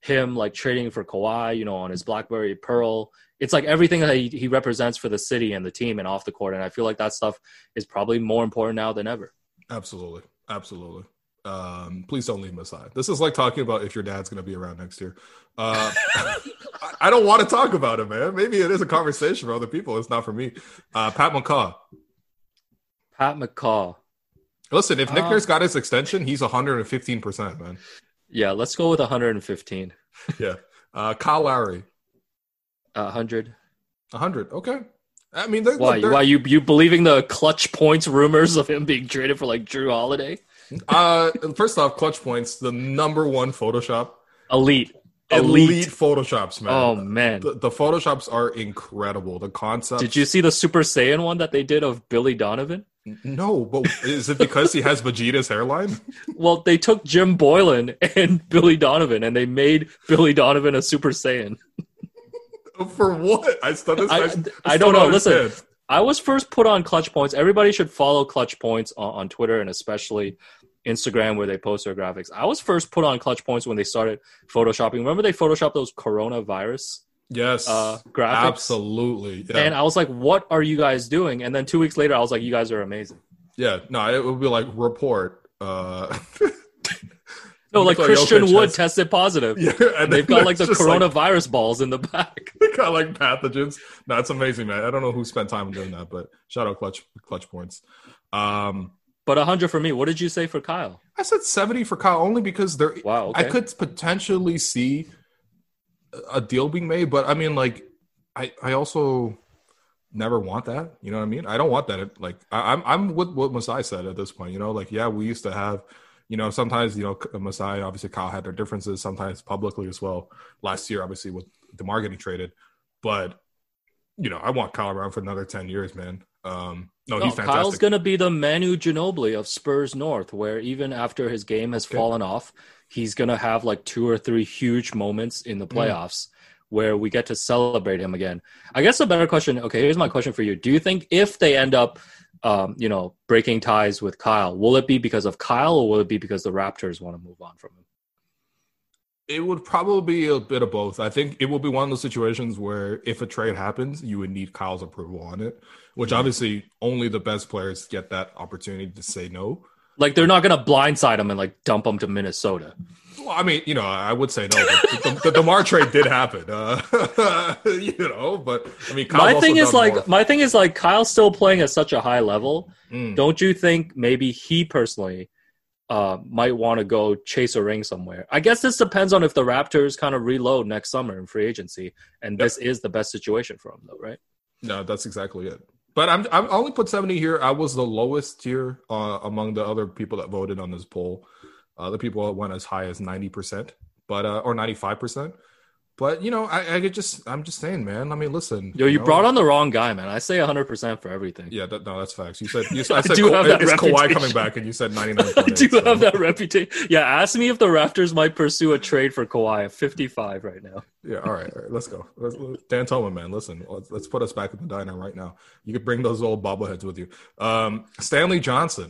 him like trading for Kawhi, you know, on his BlackBerry Pearl. It's like everything that he, he represents for the city and the team and off the court. And I feel like that stuff is probably more important now than ever. Absolutely. Absolutely. Um, please don't leave him aside. This is like talking about if your dad's going to be around next year. Uh, I don't want to talk about it, man. Maybe it is a conversation for other people. It's not for me. Uh, Pat McCaw. Pat McCaw. Listen, if Nick Uh, Nurse got his extension, he's one hundred fifteen percent, man. Yeah, let's go with one hundred fifteen. Yeah. Uh, Kyle Lowry. Uh, one hundred. one hundred. Okay. I mean, they're, Why? they're, Why you you believing the clutch points rumors of him being traded for like Drew Holiday? uh, first off, Clutch Points, the number one Photoshop. Elite. Elite, Elite. Photoshops, man. Oh, man. The, the Photoshops are incredible. The concept. Did you see the Super Saiyan one that they did of Billy Donovan? No, but is it because he has Vegeta's hairline? Well, they took Jim Boylan and Billy Donovan, and they made Billy Donovan a Super Saiyan. For what? I still, I, I, I, still I don't know. understand. Listen, I was first put on Clutch Points. Everybody should follow Clutch Points on, on Twitter and especially Instagram where they post their graphics. I was first put on Clutch Points when they started photoshopping. Remember they photoshopped those coronavirus Yes, uh, graphics? Absolutely. Yeah. And I was like, what are you guys doing? And then two weeks later, I was like, you guys are amazing. Yeah, no, it would be like report. Uh, no, like Nikola Christian Jokic Wood has- tested positive. Yeah, and They've then got like the there's just, like- coronavirus balls in the back. They got like pathogens. No, it's amazing, man. I don't know who spent time doing that, but shout out Clutch Clutch Points. Um, But one hundred for me. What did you say for Kyle? I said seventy for Kyle only because there. Wow, okay. I could potentially see a deal being made, but I mean, like, I I also never want that. You know what I mean? I don't want that. Like, I, I'm I'm with what Masai said at this point. You know, like, yeah, we used to have. You know, sometimes, you know, Masai, obviously Kyle had their differences, sometimes publicly as well. Last year, obviously, with DeMar getting traded. But, you know, I want Kyle around for another ten years, man. Um, no, No, he's fantastic. Kyle's going to be the Manu Ginobili of Spurs North, where even after his game has Okay. fallen off, he's going to have like two or three huge moments in the playoffs where we get to celebrate him again. I guess a better question. Okay, here's my question for you. Do you think if they end up Um, you know, breaking ties with Kyle, will it be because of Kyle or will it be because the Raptors want to move on from him? It would probably be a bit of both. I think it will be one of those situations where if a trade happens, you would need Kyle's approval on it, which obviously only the best players get that opportunity to say no. Like they're not going to blindside him and like dump him to Minnesota. Well, I mean, you know, I would say no. But the, the DeMar trade did happen, uh, you know. But I mean, Kyle's my also thing is done like more. my thing is like Kyle's still playing at such a high level. Mm. Don't you think maybe he personally uh, might want to go chase a ring somewhere? I guess this depends on if the Raptors kind of reload next summer in free agency, and Yep. this is the best situation for him, though, right? No, that's exactly it. But I'm I'm I only put seventy here. I was the lowest tier uh, among the other people that voted on this poll. Other people went as high as ninety percent, but uh, or ninety-five percent. But you know, I, I could just I'm just saying, man. I mean, listen. Yo, you know, brought on the wrong guy, man. I say one hundred percent for everything. Yeah, that, no, that's facts. You said you, I I said do Ka- have that it's Kawhi reputation. coming back, and you said ninety-nine. I do have that reputation. Yeah, ask me if the Raptors might pursue a trade for Kawhi at fifty-five right now. Yeah, all right, all right, let's go. Let's, Dan Tolman, man, listen, let's, let's put us back in the diner right now. You could bring those old bobbleheads with you. Um, Stanley Johnson,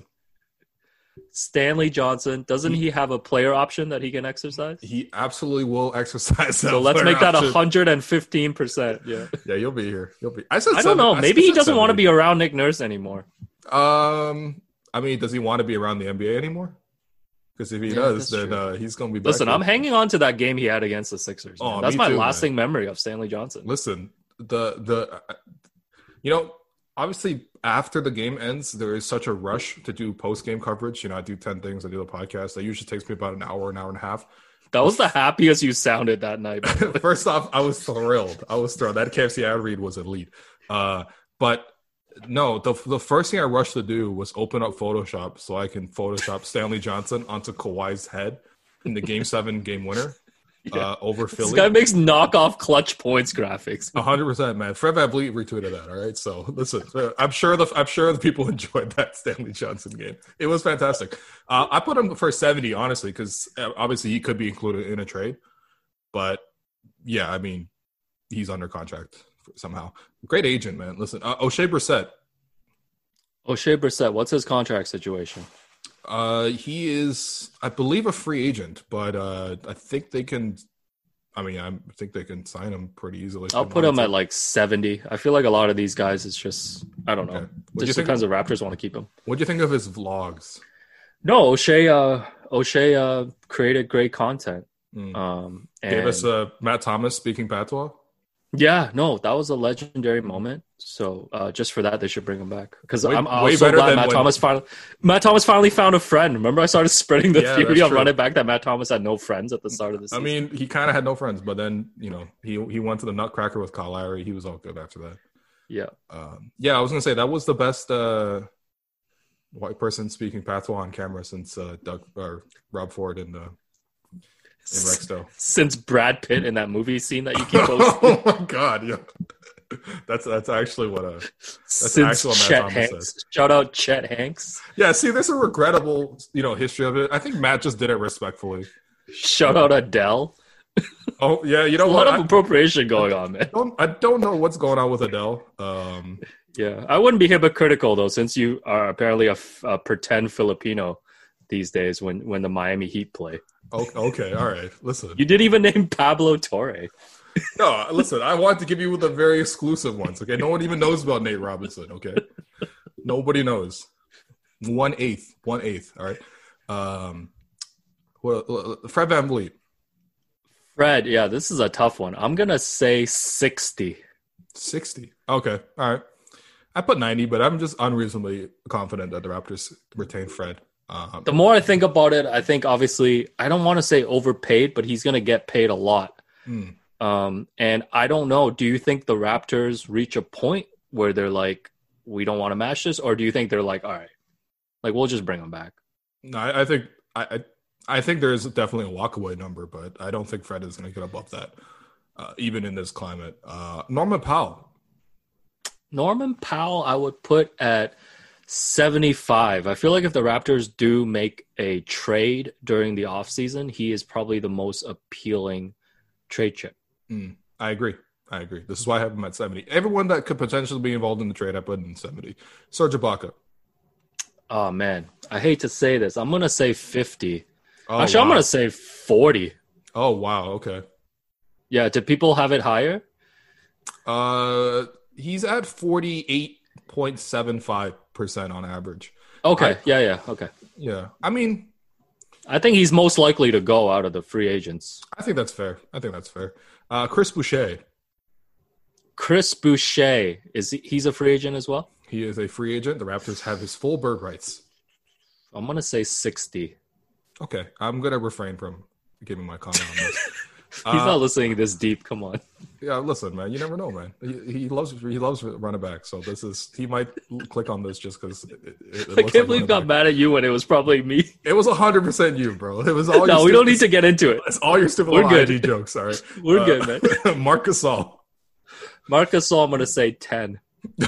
Stanley Johnson, doesn't he have a player option that he can exercise? he absolutely will exercise that. So let's player make that option. one hundred fifteen percent. Yeah. Yeah, you'll be here. You'll be. I said. I don't seven- know. I Maybe he said doesn't want to seventy. be around Nick Nurse anymore. Um, I mean, does he want to be around the N B A anymore? Because if he Yeah, does, that's then true. uh, he's going to be. Back Listen, here. I'm hanging on to that game he had against the Sixers. man. Oh, That's me my too, lasting man. memory of Stanley Johnson. Listen, the the, uh, you know, obviously after the game ends, there is such a rush to do post game coverage. You know, I do ten things. I do the podcast. That usually takes me about an hour, an hour and a half. That was the happiest you sounded that night. by the way. First off, I was thrilled. I was thrilled. That K F C ad read was elite. Uh, but no, the the first thing I rushed to do was open up Photoshop so I can Photoshop Stanley Johnson onto Kawhi's head in the Game Seven game winner uh, over This Philly. guy makes knockoff clutch points graphics. A hundred percent, man. Fred VanVleet retweeted that. All right, so listen, uh, I'm sure the I'm sure the people enjoyed that Stanley Johnson game. It was fantastic. Uh, I put him for seventy, honestly, because obviously he could be included in a trade. But yeah, I mean, he's under contract somehow. Great agent, man. Listen, uh, O'Shea Brissett. O'Shea Brissett, what's his contract situation? Uh, he is, I believe, a free agent, but uh, I think they can I mean, I think they can sign him pretty easily. I'll put him at like seventy. I feel like a lot of these guys, it's just, I don't know. Okay. It just depends if Raptors want to keep him. What do you think of his vlogs? No, O'Shea, uh, O'Shea uh, created great content. Mm. Um, and Gave us uh, Matt Thomas speaking patois. Yeah, no, that was a legendary moment. So uh, just for that, they should bring him back. Because I'm, I'm way so better glad than Matt when- Thomas finally Matt Thomas finally found a friend. Remember, I started spreading the Yeah, theory that's on true. running back that Matt Thomas had no friends at the start of the I season. mean, he kind of had no friends, but then you know he he went to the Nutcracker with Kyle Lowry. He was all good after that. yeah. Um, yeah, I was gonna say that was the best uh, white person speaking patois on camera since uh, Doug or Rob Ford in the in Rexdale. Since Brad Pitt in that movie scene that you keep posting. Oh my god, yeah, that's that's actually what a that's Since actually what Matt Chet Thomas Hanks. said. Shout out Chet Hanks. Yeah, see, there's a regrettable you know history of it. I think Matt just did it respectfully. Shout out Adele. Oh yeah, you know A what? lot of I appropriation going on, man. don't I don't know what's going on with Adele. Um, Yeah, I wouldn't be hypocritical though, since you are apparently a, f- a pretend Filipino these days when, when the Miami Heat play. okay, okay, all right. Listen, You didn't even name Pablo Torre. no, listen. I want to give you the very exclusive ones. Okay, no one even knows about Nate Robinson. Okay, nobody knows. One eighth, one eighth. All right. Um, well, Fred VanVleet. Fred, yeah, this is a tough one. I'm gonna say sixty. sixty. Okay. All right. I put ninety, but I'm just unreasonably confident that the Raptors retain Fred. Um, The more I think about it, I think obviously I don't want to say overpaid, but he's gonna get paid a lot. hmm. Um, and I don't know. Do you think the Raptors reach a point where they're like, we don't want to match this, or do you think they're like, all right, like we'll just bring him back? No, I, I think I, I I think there is definitely a walkaway number, but I don't think Fred is going to get above that, uh, even in this climate. Uh, Norman Powell. Norman Powell, I would put at seventy-five. I feel like if the Raptors do make a trade during the offseason, he is probably the most appealing trade chip. Mm, I agree. I agree. This is why I have him at seventy. Everyone that could potentially be involved in the trade, I put in seventy. Serge Ibaka. Oh, man. I hate to say this. I'm going to say fifty. Oh, Actually, I'm wow. going to say forty. Oh, wow. Okay. Yeah, do people have it higher? Uh, he's at forty-eight point seven five percent on average. Okay. I- yeah, yeah. Okay. Yeah. I mean, I think he's most likely to go out of the free agents. I think that's fair. I think that's fair. Uh, Chris Boucher. Chris Boucher, is he, he's a free agent as well? He is a free agent. The Raptors have his full bird rights. I'm going to say sixty. Okay. I'm going to refrain from giving my comment on this. He's Uh, not listening this deep. Come on. Yeah, listen, man. You never know, man. He, he loves he loves running back. So this is he might click on this just because. It, it, it I looks can't like believe you got running back. mad at you when it was probably me. It was hundred percent you, bro. It was all. No, your we don't stupid- need to get into it. It's all your stupid We're little good. I G jokes. All right, We're Uh, good, man. Marc Gasol. Marcus Gasol, I'm going to say ten.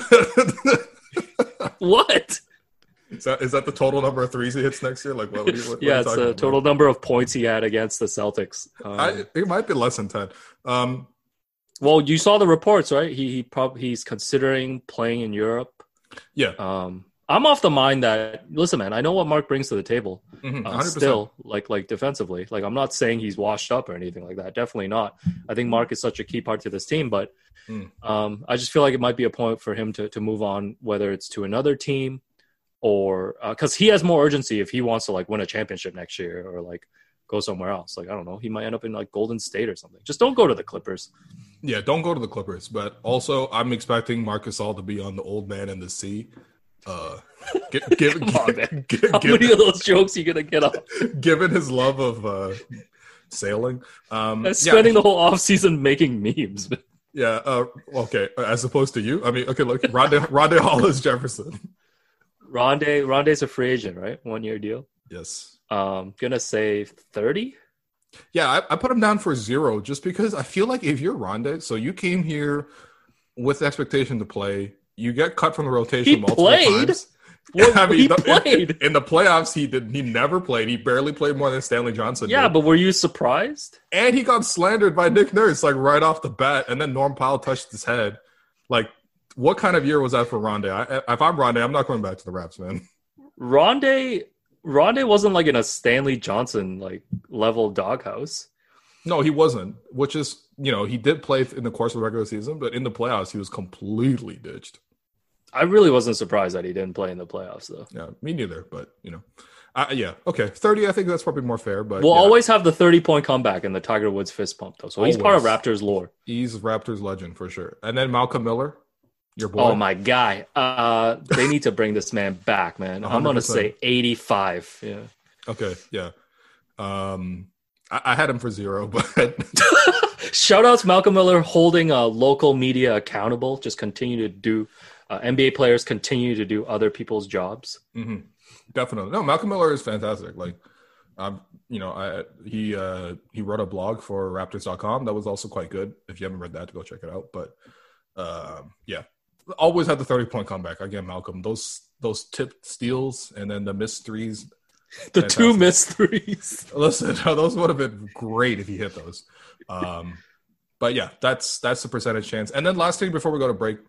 What? Is that is that the total number of threes he hits next year? Like what? what, are you- what Yeah, are you it's talking the about, total man? number of points he had against the Celtics. Um, I, it might be less than ten. Um, well, you saw the reports, right? He he probably he's considering playing in Europe. yeah, Um, I'm off the mind that listen, man. I know what Mark brings to the table. mhm, Uh, one hundred percent. still, like like defensively, like I'm not saying he's washed up or anything like that. Definitely not. I think Mark is such a key part to this team, but Mm. um, I just feel like it might be a point for him to to move on, whether it's to another team or because he has more urgency if he wants to like win a championship next year or like go somewhere else. Like I don't know, he might end up in like Golden State or something. Just don't go to the Clippers. Yeah, don't go to the Clippers. But also, I'm expecting Marc Gasol to be on the Old Man in the Sea. Uh, gi- give, Come on, man. gi- How gi- many of those jokes are you gonna get off? given his love of uh, sailing, um, That's yeah, spending the whole offseason making memes. yeah. Uh, okay, as opposed to you, I mean, okay, look, Rondae, Rondae Hollis Jefferson. Rondae, Rondae's a free agent, right? One year deal. Yes. Um, gonna say thirty. Yeah, I, I put him down for zero just because I feel like if you're Rondae, so you came here with the expectation to play, you get cut from the rotation He multiple played? times. Well, he the- in- played. in, the playoffs. He did. He never played. He barely played more than Stanley Johnson. Yeah, did. but were you surprised? And he got slandered by Nick Nurse like right off the bat, and then Norm Powell touched his head. Like, what kind of year was that for Rondae? I, if I'm Rondae, I'm not going back to the Raps, man. Rondae, Rondae wasn't like in a Stanley Johnson like level doghouse. No, he wasn't. Which is, you know, he did play in the course of the regular season, but in the playoffs, he was completely ditched. I really wasn't surprised that he didn't play in the playoffs, though. Yeah, me neither. But you know, uh, yeah, okay, thirty. I think that's probably more fair. But we'll yeah. always have the thirty-point comeback in the Tiger Woods fist pump, though. So he's Always. part of Raptors lore. He's Raptors legend for sure. And then Malcolm Miller, your boy. Oh my guy! Uh, they need to bring this man back, man. I'm gonna say eighty-five. Yeah. Okay. Yeah. Um, I, I had him for zero, but shout out to Malcolm Miller holding uh, local media accountable. Just continue to do. Uh, N B A players continue to do other people's jobs. Mm-hmm. Definitely. No, Malcolm Miller is fantastic. Like, um, you know, I he uh, he wrote a blog for Raptors dot com that was also quite good. If you haven't read that, go check it out. But um, yeah, always had the thirty point comeback. Again, Malcolm, those those tipped steals and then the missed threes. The fantastic. two missed threes. Listen, those would have been great if he hit those. Um, but yeah, that's that's the percentage chance. And then last thing before we go to break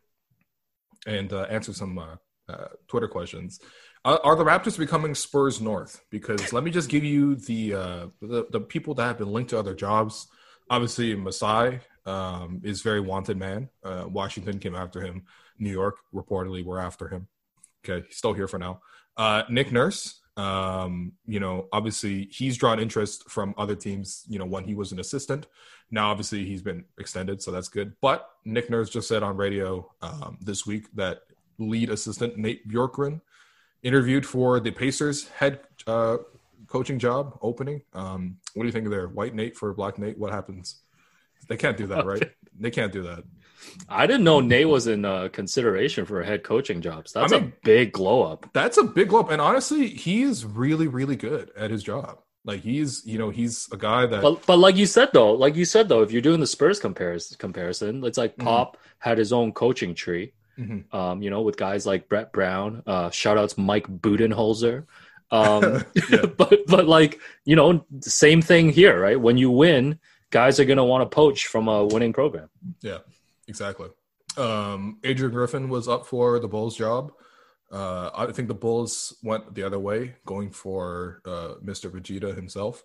and uh, answer some uh, uh, Twitter questions. Uh, are the Raptors becoming Spurs North? Because let me just give you the, uh, the the people that have been linked to other jobs. Obviously, Masai um, is very wanted man. Uh, Washington came after him. New York reportedly were after him. Okay, he's still here for now. Uh, Nick Nurse, um, you know, obviously he's drawn interest from other teams, you know, when he was an assistant. Now, obviously, he's been extended, so that's good. But Nick Nurse just said on radio um, this week that lead assistant Nate Bjorkgren interviewed for the Pacers head uh, coaching job opening. Um, what do you think of there? White Nate for Black Nate? What happens? They can't do that, right? They can't do that. I didn't know Nate was in uh, consideration for head coaching jobs. That's I mean, a big glow up. That's a big glow up. And honestly, he is really, really good at his job. Like he's, you know, he's a guy that. But, but like you said though, like you said though, if you're doing the Spurs comparison, comparison, it's like Pop mm-hmm. had his own coaching tree. Mm-hmm. Um, you know, with guys like Brett Brown. Uh, shout outs Mike Budenholzer. Um, but but like you know, same thing here, right? When you win, guys are gonna want to poach from a winning program. Yeah, exactly. Um, Adrian Griffin was up for the Bulls job. Uh, I think the Bulls went the other way, going for uh, Mister Vegeta himself.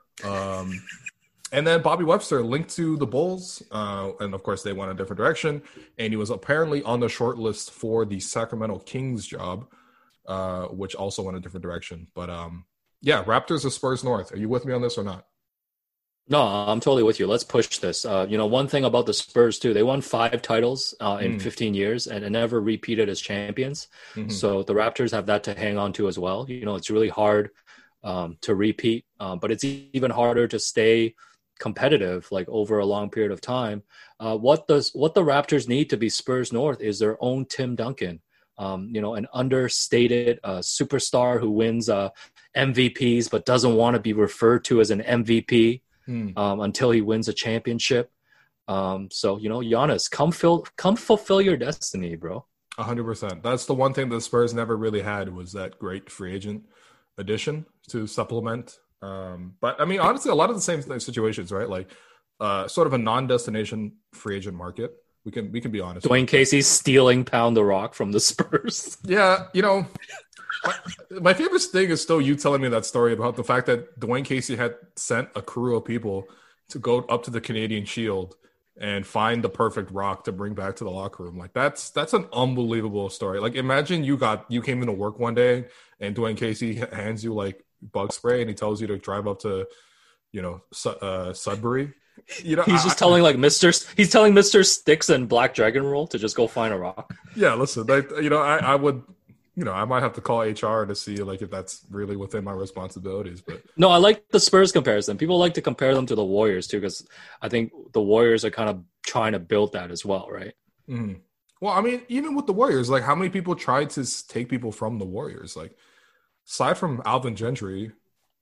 Um, and then Bobby Webster linked to the Bulls, uh, and of course they went a different direction. And he was apparently on the short list for the Sacramento Kings job, uh, which also went a different direction. But um, yeah, Raptors or Spurs North. Are you with me on this or not? No, I'm totally with you. Let's push this. Uh, you know, one thing about the Spurs, too, they won five titles uh, in mm. fifteen years and, and never repeated as champions. Mm-hmm. So the Raptors have that to hang on to as well. You know, it's really hard um, to repeat, um, but it's even harder to stay competitive, like over a long period of time. Uh, what does what the Raptors need to be Spurs North is their own Tim Duncan. Um, you know, an understated uh, superstar who wins uh, M V Ps but doesn't want to be referred to as an M V P. Hmm. Um, until he wins a championship. Um, so, you know, Giannis, come fill, come fulfill your destiny, bro. A hundred percent. That's the one thing the Spurs never really had was that great free agent addition to supplement. Um, but I mean, honestly, a lot of the same situations, right? Like uh, sort of a non-destination free agent market. We can, we can be honest. Dwayne Casey stealing Pound the Rock from the Spurs. Yeah. You know, My, my favorite thing is still you telling me that story about the fact that Dwayne Casey had sent a crew of people to go up to the Canadian Shield and find the perfect rock to bring back to the locker room. Like that's that's an unbelievable story. Like imagine you got you came into work one day and Dwayne Casey hands you like bug spray and he tells you to drive up to, you know, uh, Sudbury. You know, he's just I, telling like Mister He's telling Mister Sticks and Black Dragon Roll to just go find a rock. Yeah, listen, like you know, I, I would. You know, I might have to call H R to see like if that's really within my responsibilities. But no, I like the Spurs comparison. People like to compare them to the Warriors too, because I think the Warriors are kind of trying to build that as well, right? Mm-hmm. Well, I mean, even with the Warriors, like how many people tried to take people from the Warriors? Like, aside from Alvin Gentry,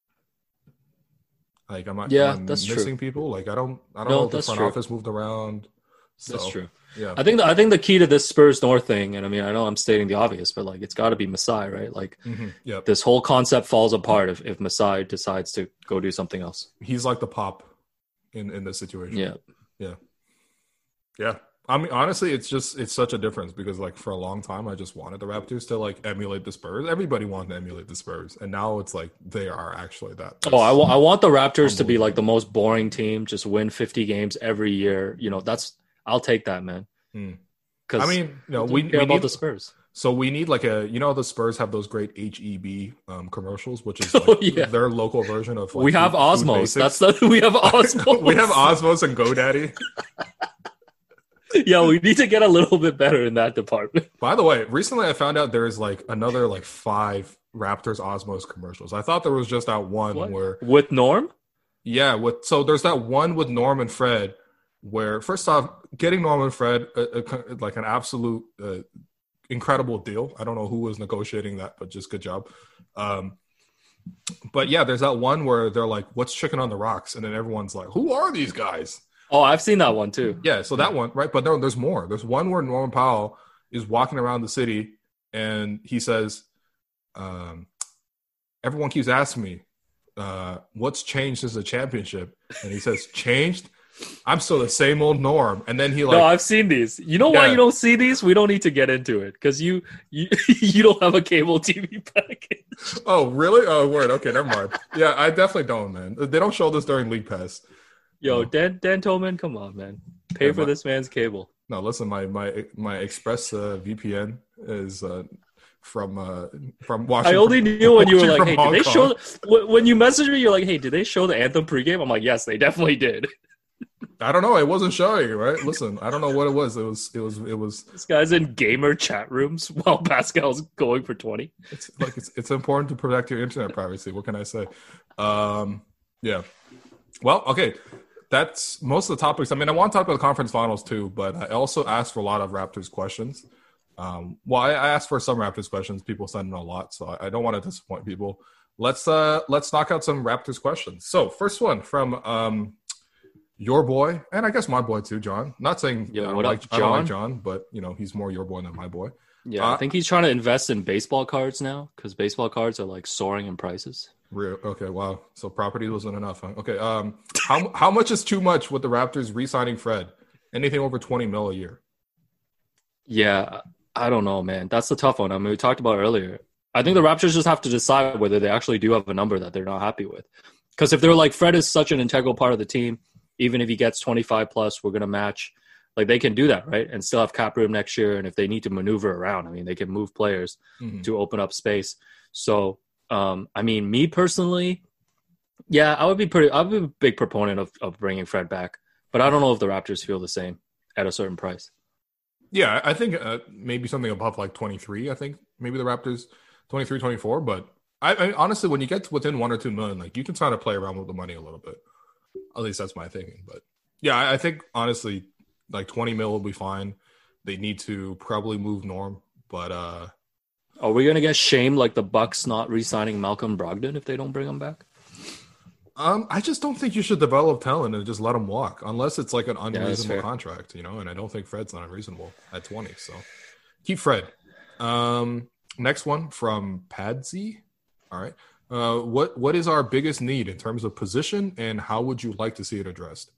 like am I, yeah, am I that's missing true. people? Like I don't, I don't no, know if the front true. office moved around. So, that's true. Yeah, I think the, I think the key to this Spurs North thing, and I mean, I know I'm stating the obvious, but like it's got to be Masai, right? Like mm-hmm. Yep. This whole concept falls apart if, if Masai decides to go do something else. He's like the Pop in, in this situation. Yeah, yeah, yeah. I mean, honestly, it's just it's such a difference because like for a long time, I just wanted the Raptors to like emulate the Spurs. Everybody wanted to emulate the Spurs, and now it's like they are actually that. Oh, I, w- I want the Raptors to be like the most boring team, just win fifty games every year. You know, that's I'll take that, man. Because I mean, you know, we, care we about need, the Spurs. So we need like a, you know, the Spurs have those great H E B um, commercials, which is like oh, yeah. their local version of. Like, we have food, Osmos. Food that's the we have Osmos. we have Osmos and GoDaddy. Yeah, we need to get a little bit better in that department. By the way, recently I found out there is like another like five Raptors Osmos commercials. I thought there was just that one what? where with Norm. Yeah, with so there's that one with Norm and Fred, where first off, getting Norm and Fred a, a, like an absolute uh, incredible deal. I don't know who was negotiating that, but just good job. Um, but yeah, there's that one where they're like, "What's chicken on the rocks?" and then everyone's like, "Who are these guys?" Oh, I've seen that one too. Yeah, so that one, right? But no, there's more. There's one where Norman Powell is walking around the city and he says, um, everyone keeps asking me, uh, what's changed since the championship? And he says, changed? I'm still the same old Norm. And then he like... No, I've seen these. You know yeah. why you don't see these? We don't need to get into it because you, you you don't have a cable T V package. Oh, really? Oh, word. Okay, never mind. Yeah, I definitely don't, man. They don't show this during League Pass. Yo, Dan Dan Tolman, come on, man. Pay yeah, for my, this man's cable. No, listen, my my my Express uh, V P N is uh, from uh, from Washington. I only knew when you were like, hey, Hong did they Kong. show when you messaged me, you're like, hey, did they show the anthem pregame? I'm like, yes, they definitely did. I don't know. It wasn't showing, right? Listen, I don't know what it was. It was it was it was This guy's in gamer chat rooms while Pascal's going for twenty. It's like it's it's important to protect your internet privacy. What can I say? Um, yeah. Well, okay. That's most of the topics. I mean, I want to talk about the conference finals too, but I also asked for a lot of Raptors questions. Um, well, I, I asked for some Raptors questions. People send in a lot, so I, I don't want to disappoint people. Let's uh, let's knock out some Raptors questions. So, first one from um, your boy, and I guess my boy too, John. Not saying Yo, I, don't what like, up, I don't like John, but you know he's more your boy than my boy. Yeah, uh, I think he's trying to invest in baseball cards now because baseball cards are like soaring in prices. Real okay, wow. So property wasn't enough, huh? Okay, um, how how much is too much with the Raptors re-signing Fred? Anything over twenty mil a year? Yeah, I don't know, man. That's the tough one. I mean, we talked about it earlier. I think the Raptors just have to decide whether they actually do have a number that they're not happy with. Because if they're like, Fred is such an integral part of the team, even if he gets twenty-five plus, we're going to match. Like, they can do that, right? And still have cap room next year. And if they need to maneuver around, I mean, they can move players mm-hmm. to open up space. So, Um, I mean, me personally, yeah, I would be pretty. I would be a big proponent of, of bringing Fred back, but I don't know if the Raptors feel the same at a certain price. Yeah, I think uh, maybe something above like twenty-three. I think maybe the Raptors twenty-three, twenty-four. But I, I honestly, when you get to within one or two million, like you can try to play around with the money a little bit. At least that's my thinking. But yeah, I, I think honestly, like twenty mil will be fine. They need to probably move Norm, but. uh Are we gonna get shamed like the Bucks not re-signing Malcolm Brogdon if they don't bring him back? Um, I just don't think you should develop talent and just let him walk, unless it's like an unreasonable yeah, contract, you know. And I don't think Fred's not unreasonable at twenty, so keep Fred. Um, next one from Padsy. All right, uh, what what is our biggest need in terms of position, and how would you like to see it addressed?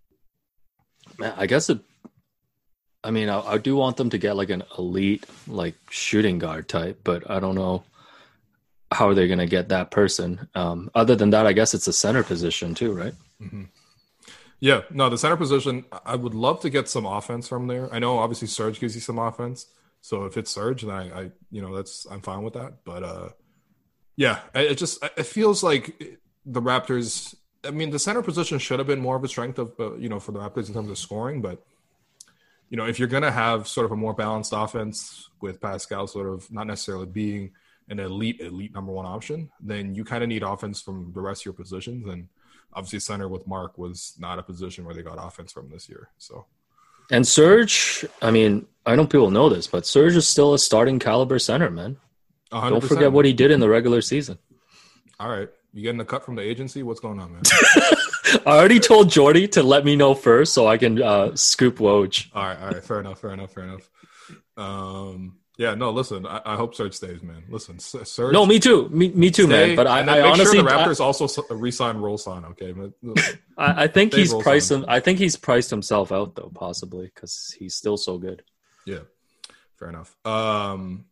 Man, I guess it. I mean, I, I do want them to get like an elite, like shooting guard type, but I don't know how are they going to get that person. Um, other than that, I guess it's a center position too, right? Mm-hmm. Yeah, no, the center position, I would love to get some offense from there. I know obviously Serge gives you some offense. So if it's Serge, then I, I you know, that's, I'm fine with that. But uh, yeah, it just, it feels like the Raptors, I mean, the center position should have been more of a strength of, uh, you know, for the Raptors in terms of scoring, but you know, if you're going to have sort of a more balanced offense with Pascal sort of not necessarily being an elite, elite number one option, then you kind of need offense from the rest of your positions. And obviously center with Mark was not a position where they got offense from this year. So, and Serge, I mean, I know people know this, but Serge is still a starting caliber center, man. one hundred percent. Don't forget what he did in the regular season. All right. You getting a cut from the agency? What's going on, man? I already told Jordy to let me know first so I can uh, scoop Woj. All right, all right. Fair enough, fair enough, fair enough. Um, Yeah, no, listen, I, I hope Serge stays, man. Listen, Serge. No, me too. Me, me too, stay, man. But I, and then I make honestly, sure the Raptors I, also re-sign Rolson, okay? I, I think Stay he's priced Rolson. him. I think he's priced himself out though, possibly because he's still so good. Yeah, fair enough. Um,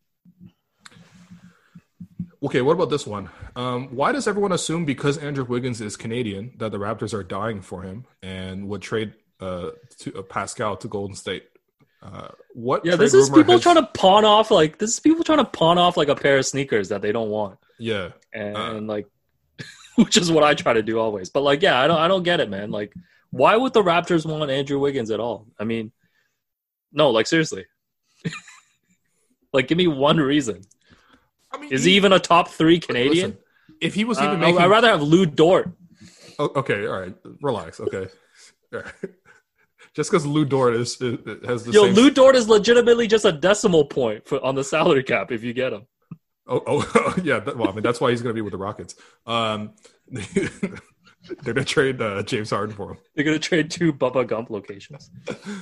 okay, what about this one? Um, why does everyone assume because Andrew Wiggins is Canadian that the Raptors are dying for him and would trade uh, to, uh, Pascal to Golden State? Uh, what? Yeah, trade this is rumor people has- trying to pawn off like this is people trying to pawn off like a pair of sneakers that they don't want, Yeah, and, Uh, and like, which is what I try to do always. But like, yeah, I don't, I don't get it, man. Like, why would the Raptors want Andrew Wiggins at all? I mean, no, like seriously, like give me one reason. I mean, Is he even a top three Canadian? Listen, if he was Uh, even making, I'd rather have Lou Dort. Oh, okay, all right, relax. Okay, All right. Just because Lou Dort is, is has the Yo, same. Lou Dort is legitimately just a decimal point for on the salary cap if you get him. Oh, oh yeah. That, well, I mean, that's why he's going to be with the Rockets. Um, they're going to trade uh, James Harden for him. They're gonna trade two Bubba Gump locations.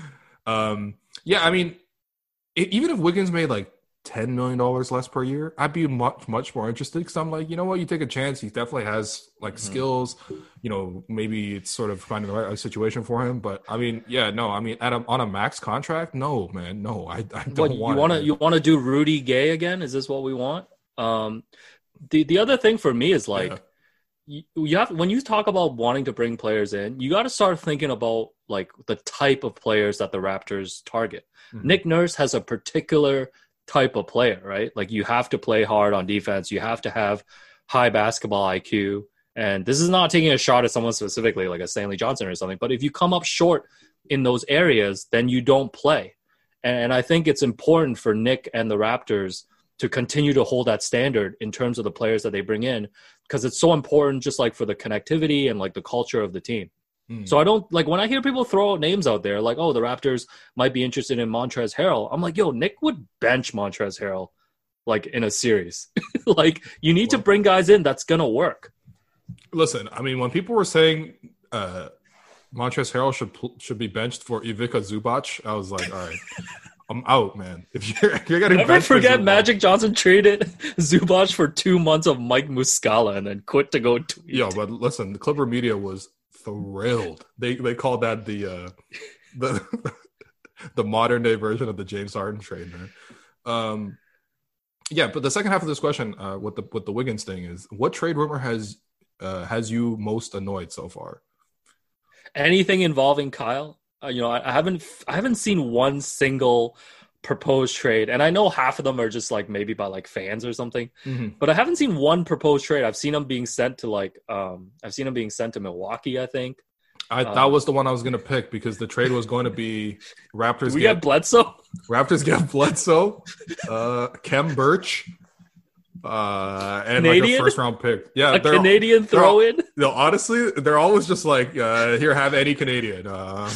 Um, yeah, I mean, it, even if Wiggins made like ten million dollars less per year, I'd be much, much more interested because I'm like, you know what, you take a chance. He definitely has like Mm-hmm. skills. You know, maybe it's sort of finding the right situation for him. But I mean, yeah, no, I mean, at a, on a max contract, no, man, no, I, I don't What you want want it, to you want to do Rudy Gay again? Is this what we want? Um, the the other thing for me is like. Yeah. You, you have when you talk about wanting to bring players in, you got to start thinking about like the type of players that the Raptors target. Mhm. Nick Nurse has a particular type of player, right? Like you have to play hard on defense. You have to have high basketball I Q. And this is not taking a shot at someone specifically, like a Stanley Johnson or something. But if you come up short in those areas, then you don't play. And I think it's important for Nick and the Raptors to continue to hold that standard in terms of the players that they bring in, because it's so important just like for the connectivity and like the culture of the team. Mm. So I don't like when I hear people throw out names out there like, oh, the Raptors might be interested in Montrezl Harrell. I'm like, yo, Nick would bench Montrezl Harrell like in a series. Like you need Well- to bring guys in that's going to work. Listen, I mean, when people were saying uh, Montrezl Harrell should pl- should be benched for Ivica Zubac, I was like, all right, I'm out, man. If you're if you're getting Never benched for forget Zubac- Magic Johnson traded Zubac for two months of Mike Muscala and then quit to go tweet. Yo, but listen, the Clipper media was thrilled. They they called that the uh, the the modern day version of the James Harden trade, man. Um, yeah, but the second half of this question, uh, with the with the Wiggins thing, is what trade rumor has uh, has you most annoyed so far? Anything involving Kyle, uh, you know, I, I haven't I haven't seen one single proposed trade, and I know half of them are just like maybe by like fans or something, Mm-hmm. but I haven't seen one proposed trade. I've seen them being sent to like um I've seen them being sent to Milwaukee, I think. I Um, that was the one I was gonna pick because the trade was going to be Raptors Did we get get Bledsoe? Raptors get Bledsoe, uh, Kem Birch, uh, and like Canadian? a first round pick. Yeah, A they're- Canadian they're all- throw in? No, honestly, they're always just like, uh, here, have any Canadian. Uh,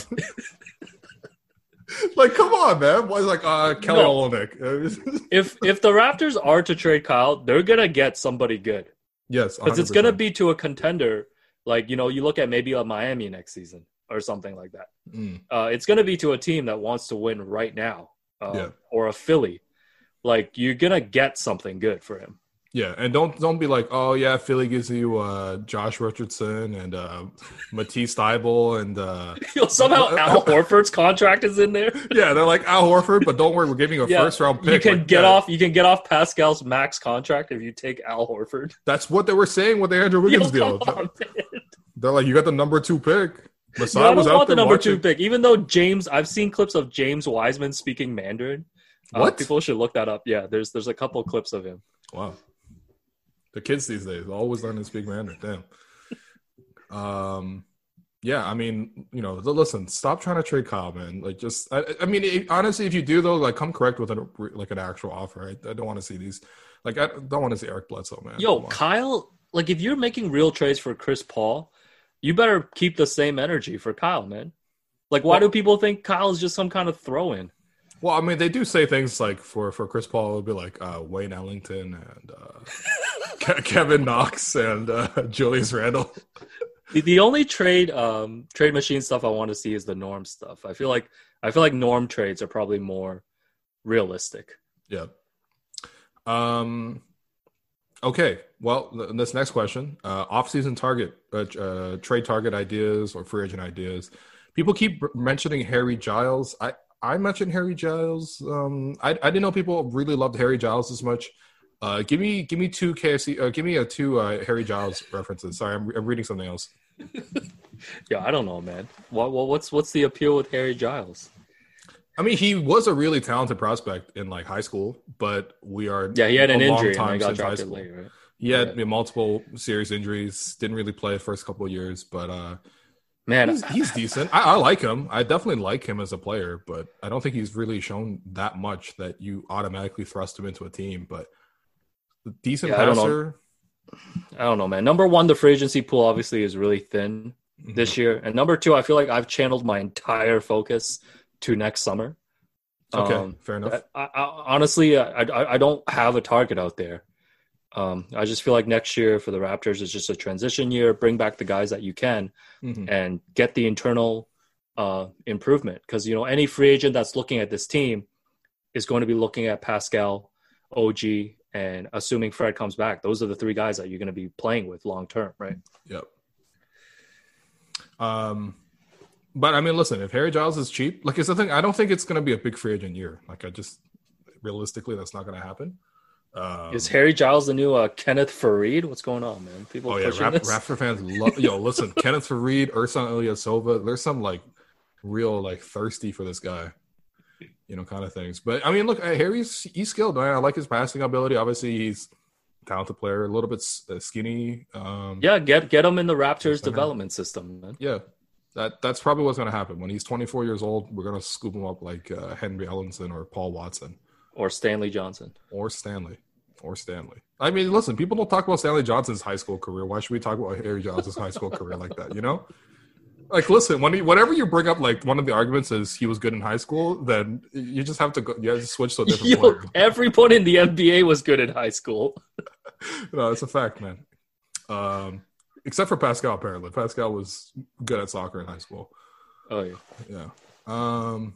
like, come on, man. Why is like uh, Kelly No. Olynyk? If if the Raptors are to trade Kyle, they're gonna get somebody good Yes, because it's gonna be to a contender. Like you know, you look at maybe a Miami next season or something like that. Mm, Uh, it's going to be to a team that wants to win right now, uh, Yeah. or a Philly. Like you're gonna get something good for him. yeah, and don't don't be like, oh yeah, Philly gives you uh, Josh Richardson and uh, Matisse Thybulle and uh, Yo, somehow Al Horford's contract is in there. yeah, they're like Al Horford, but don't worry, we're giving you a Yeah, first round pick. You can Like, get yeah, off. You can get off Pascal's max contract if you take Al Horford. That's what they were saying with the Andrew Yo, Wiggins deal. come on, man. They're like, you got the number two pick. No, Masai I was don't out want the there number watching. two pick. Even though James, I've seen clips of James Wiseman speaking Mandarin. Uh, What? people should look that up. Yeah, there's there's a couple clips of him. Wow. The kids these days always learn to speak Mandarin. Damn. Um, yeah, I mean, you know, listen, stop trying to trade Kyle, man. Like, just, I, I mean, it, honestly, if you do though, like, come correct with an like an actual offer. I, I don't want to see these. Like, I don't want to see Eric Bledsoe, man. Yo, Come on. Kyle, like if you're making real trades for Chris Paul, you better keep the same energy for Kyle, man. Like, why Well- do people think Kyle is just some kind of throw-in? Well, I mean, they do say things like for for Chris Paul, it would be like uh, Wayne Ellington and uh, Ke- Kevin Knox and uh, Julius Randle. The, the only trade um, trade machine stuff I want to see is the Norm stuff. I feel like I feel like Norm trades are probably more realistic. Yeah. Um. Okay. Well, th- this next question: uh, off-season target, uh, uh, trade target ideas or free agent ideas. People keep mentioning Harry Giles. I I mentioned Harry Giles. Um, I I didn't know people really loved Harry Giles as much. Uh, give me give me two K F C. Uh, give me a two uh, Harry Giles references. Sorry, I'm, I'm reading something else. Yeah, I don't know, man. What, what what's what's the appeal with Harry Giles? I mean, he was a really talented prospect in like high school, but we are yeah he had an a long injury time and he got since high drafted school. late, right? He had Yeah. you know, multiple serious injuries. Didn't really play the first couple of years, but uh, Man, he's, he's decent. I, I like him. I definitely like him as a player, but I don't think he's really shown that much that you automatically thrust him into a team. But decent Yeah, I don't know. passer. I don't know, man. Number one, the free agency pool obviously is really thin Mhm. this year, and number two, I feel like I've channeled my entire focus to next summer. Okay, Um, fair enough. I, I, honestly, I, I I don't have a target out there. Um, I just feel like next year for the Raptors is just a transition year. Bring back the guys that you can, Mhm. and get the internal uh, improvement. Because you know any free agent that's looking at this team is going to be looking at Pascal, O G, and assuming Fred comes back. Those are the three guys that you're going to be playing with long term, right? Yep. Um, but I mean, listen, if Harry Giles is cheap, like it's the thing. I don't think it's going to be a big free agent year. Like I just realistically, that's not going to happen. Um, Is Harry Giles the new uh, Kenneth Fareed? What's going on, man? People oh yeah, pushing Rap- this? Raptor fans love. Yo, listen, Kenneth Fareed, Ersan Ilyasova. There's some like real like thirsty for this guy, you know, kind of things. But I mean, look, Harry's he's skilled, man. I like his passing ability. Obviously, he's a talented player, a little bit uh, skinny. Um, Yeah, get get him in the Raptors Center. development system, man. yeah. That that's probably what's going to happen when he's twenty-four years old. We're going to scoop him up like uh, Henry Ellenson or Paul Watson Or Stanley Johnson. or Stanley. Or Stanley. I mean, listen, people don't talk about Stanley Johnson's high school career. Why should we talk about Harry Giles' high school career like that? You know, like, listen, when you, whenever you bring up like one of the arguments is he was good in high school, then you just have to go. You have to switch to a different Yo, player. everyone in the N B A was good in high school. No, it's a fact, man. Um, except for Pascal, apparently. Pascal was good at soccer in high school. Oh yeah. Yeah. Um,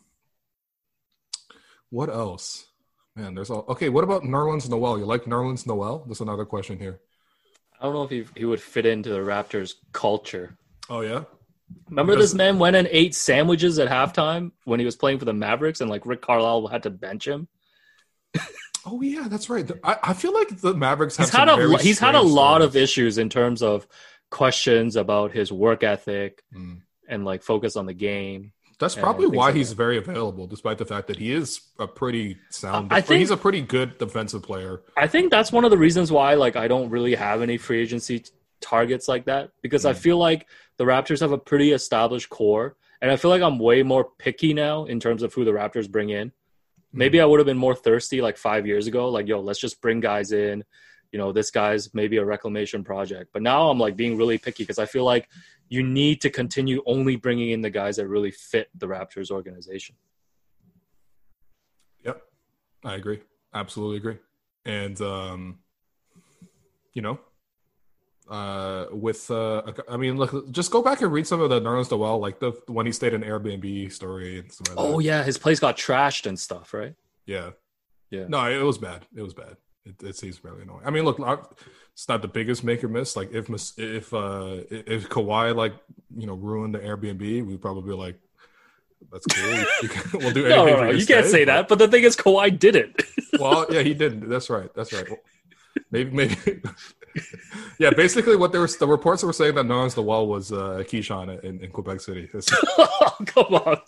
what else? Man, there's all okay. What about Nerlens Noel? You like Nerlens Noel? That's another question here. I don't know if he he would fit into the Raptors culture. Oh yeah. Remember Because- this man went and ate sandwiches at halftime when he was playing for the Mavericks, and like Rick Carlisle had to bench him. Oh yeah, that's right. I, I feel like the Mavericks have He's had some a very he's had a strange lot of stories. issues in terms of questions about his work ethic Mm. and like focus on the game. That's and probably things why like he's that. very available, despite the fact that he is a pretty sound. I think- he's a pretty good defensive player. I think that's one of the reasons why like I don't really have any free agency t- targets like that, because I Mm. feel like the Raptors have a pretty established core, and I feel like I'm way more picky now in terms of who the Raptors bring in. Maybe I would have been more thirsty like five years ago, like, yo, let's just bring guys in. You know, this guy's maybe a reclamation project. But now I'm like being really picky because I feel like you need to continue only bringing in the guys that really fit the Raptors organization. Yep, I agree. Absolutely agree. And um, you know, uh, with uh, I mean, look, just go back and read some of the Nerlens Noel, like the when he stayed in Airbnb story and stuff like that. Oh, yeah. His place got trashed and stuff, right? Yeah. Yeah. No, it was bad. It was bad. It, it seems really annoying. I mean, look, I- it's not the biggest make or miss. Like if Mas- if uh, if Kawhi like you know ruined the Airbnb, we'd probably be like, "That's cool. You can- we'll do anything." No, no, for no. your You can't stay," say but- that. But the thing is, Kawhi didn't. Well, yeah, he didn't. That's right. That's right. Well, maybe, maybe. Yeah, basically, what there was the reports that were saying that Nerlens Noel was uh, Keyshawn in, in Quebec City. It's- Oh, come on.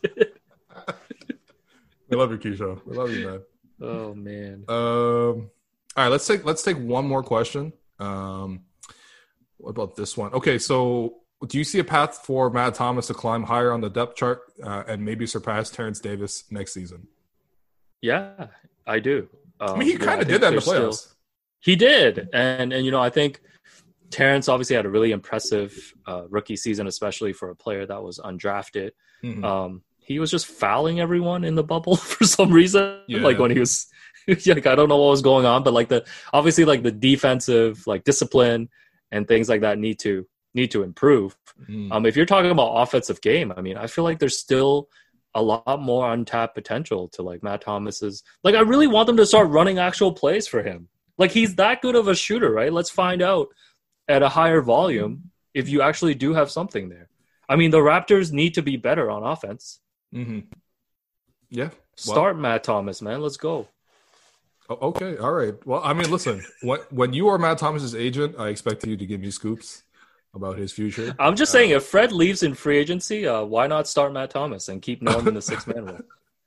we love you, Keyshawn. We love you, man. Oh, man. Um, all right, let's take let's take one more question. Um, what about this one? Okay, so do you see a path for Matt Thomas to climb higher on the depth chart uh, and maybe surpass Terrence Davis next season? Yeah, I do. Um, I mean, he you know, kind I of think did that in the there's playoffs. still- He did. And, and, you know, I think Terrence obviously had a really impressive uh, rookie season, especially for a player that was undrafted. Mhm. Um, he was just fouling everyone in the bubble for some reason. Yeah. Like when he was, like, I don't know what was going on, but like the, obviously like the defensive, like discipline and things like that need to, need to improve. Mhm. Um, if you're talking about offensive game, I mean, I feel like there's still a lot more untapped potential to like Matt Thomas's. Like, I really want them to start running actual plays for him. Like, he's that good of a shooter, right? Let's find out at a higher volume if you actually do have something there. I mean, the Raptors need to be better on offense. Mm-hmm. Yeah. Start well, Matt Thomas, man. Let's go. Okay. All right. Well, I mean, listen, when, when you are Matt Thomas's agent, I expect you to give me scoops about his future. I'm just uh, saying, if Fred leaves in free agency, uh, why not start Matt Thomas and keep Norm in the six-man role?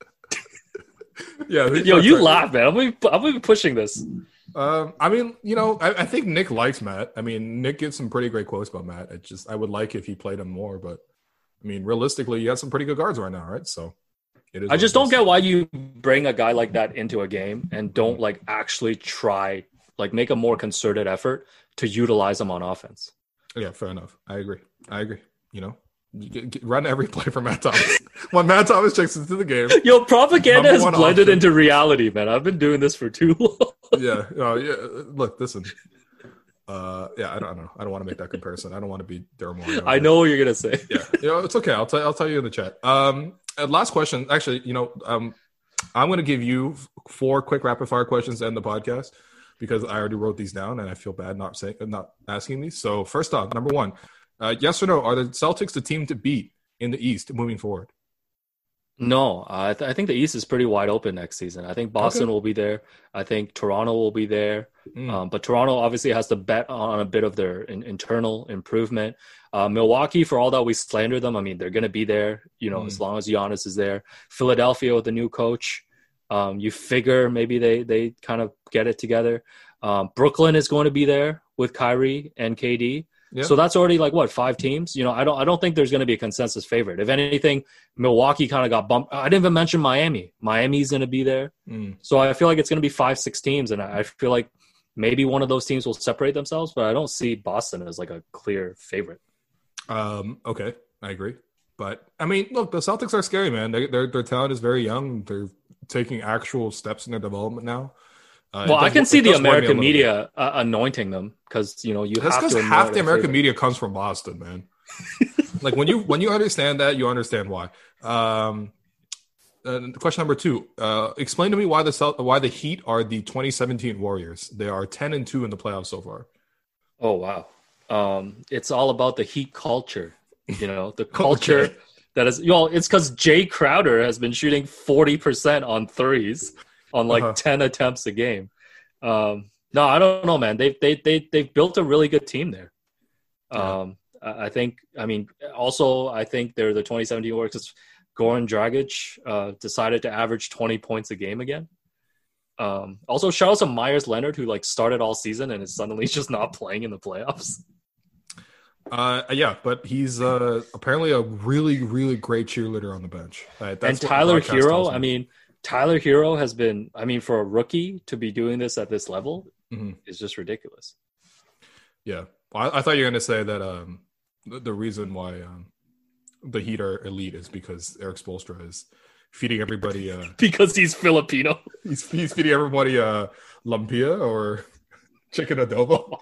Yeah. Yo, you right. laugh, man. I'm gonna, be, I'm gonna be pushing this. Um, I mean, you know, I, I think Nick likes Matt. I mean, Nick gives some pretty great quotes about Matt. It just, I would like if he played him more, but I mean, realistically, you got some pretty good guards right now, right? So it is. I just don't get why you bring a guy like that into a game and don't like actually try, like make a more concerted effort to utilize him on offense. Yeah, fair enough. I agree. I agree. You know, you get, get, run every play for Matt Thomas. When Matt Thomas checks into the game, yo, propaganda has blended option. into reality, man. I've been doing this for too long. yeah, uh, yeah. Look, listen. Uh, yeah, I don't, I don't know. I don't want to make that comparison. I don't want to be Daryl Morey. I know what you're gonna say. Yeah, you know, it's okay. I'll tell. I'll tell you in the chat. Um, last question. Actually, you know, um, I'm going to give you four quick rapid fire questions to end the podcast because I already wrote these down and I feel bad not saying, not asking these. So first off, number one, uh, yes or no? Are the Celtics the team to beat in the East moving forward? No, I, th- I think the East is pretty wide open next season. I think Boston okay. will be there. I think Toronto will be there. Mm. Um, but Toronto obviously has to bet on a bit of their in- internal improvement. Uh, Milwaukee, for all that we slander them, I mean, they're going to be there, you know, mm. as long as Giannis is there. Philadelphia with the new coach, um, you figure maybe they, they kind of get it together. Um, Brooklyn is going to be there with Kyrie and K D. Yeah. So that's already like what, five teams? You know, I don't I don't think there's going to be a consensus favorite. If anything, Milwaukee kind of got bumped. I didn't even mention Miami. Miami's going to be there. Mm. So I feel like it's going to be five, six teams. And I feel like maybe one of those teams will separate themselves, but I don't see Boston as like a clear favorite. Um, okay, I agree. But I mean, look, the Celtics are scary, man. They, their their talent is very young. They're taking actual steps in their development now. Uh, well, does, I can see the American media uh, anointing them because, you know, you That's have to. That's because half the American favorite. media comes from Boston, man. Like when you when you understand that, you understand why. Um, and question number two: uh, explain to me why the why the Heat are the twenty seventeen Warriors. They are ten and two in the playoffs so far. Oh wow! Um, it's all about the Heat culture. You know, the culture okay. that is. Well, it's because Jay Crowder has been shooting forty percent on threes. On like uh-huh. ten attempts a game. Um, no, I don't know, man. They've they they they've built a really good team there. Um, yeah. I think. I mean, also I think they're the twenty seventeen Warriors because Goran Dragic uh, decided to average twenty points a game again. Um, also, shout out to Myers Leonard who like started all season and is suddenly just not playing in the playoffs. Uh, yeah, but he's uh, apparently a really really great cheerleader on the bench. Uh, and Tyler Hero, I mean. Tyler Hero has been, I mean, for a rookie to be doing this at this level mm-hmm. is just ridiculous. Yeah. I, I thought you were going to say that um, the, the reason why um, the Heat are elite is because Eric Spoelstra is feeding everybody. Uh, because he's Filipino. He's, he's feeding everybody uh, lumpia or chicken adobo.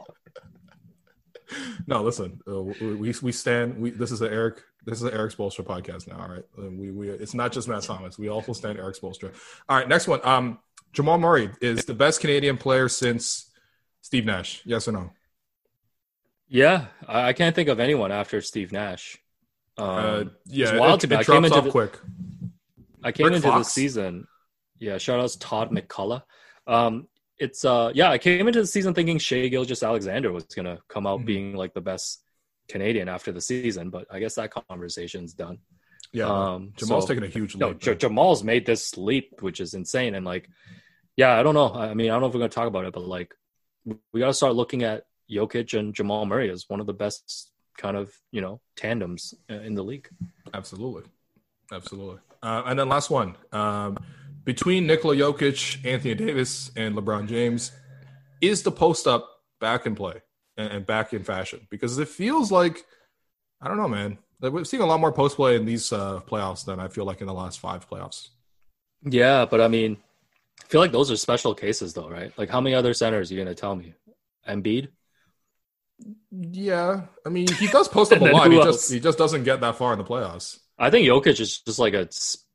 No, listen, uh, we we stand. We this is an Eric. This is an Eric Spoelstra podcast now. All right, we we it's not just Matt Thomas. We also stand Eric Spoelstra. All right, next one. Um, Jamal Murray is the best Canadian player since Steve Nash. Yes or no? Yeah, I can't think of anyone after Steve Nash. Um, uh, yeah, it's wild it, to me. It I came into the, quick. I came Rick into Fox. the season. Yeah, shout out to Todd McCullough. Um, It's uh yeah, I came into the season thinking Shai Gilgeous-Alexander was gonna come out mm-hmm. being like the best Canadian after the season, but I guess that conversation's done. Yeah, um, Jamal's so, taking a huge leap. No, J- Jamal's made this leap, which is insane. And like, yeah, I don't know. I mean, I don't know if we're gonna talk about it, but like, we gotta start looking at Jokic and Jamal Murray as one of the best kind of you know tandems in the league. Absolutely, absolutely. Uh, and then last one. Um, Between Nikola Jokic, Anthony Davis, and LeBron James, is the post-up back in play and, and back in fashion? Because it feels like, I don't know, man. Like we're seeing a lot more post-play in these uh, playoffs than I feel like in the last five playoffs. Yeah, but I mean, I feel like those are special cases though, right? Like how many other centers are you going to tell me? Embiid? Yeah. I mean, he does post up a lot. He just, he just doesn't get that far in the playoffs. I think Jokic is just like a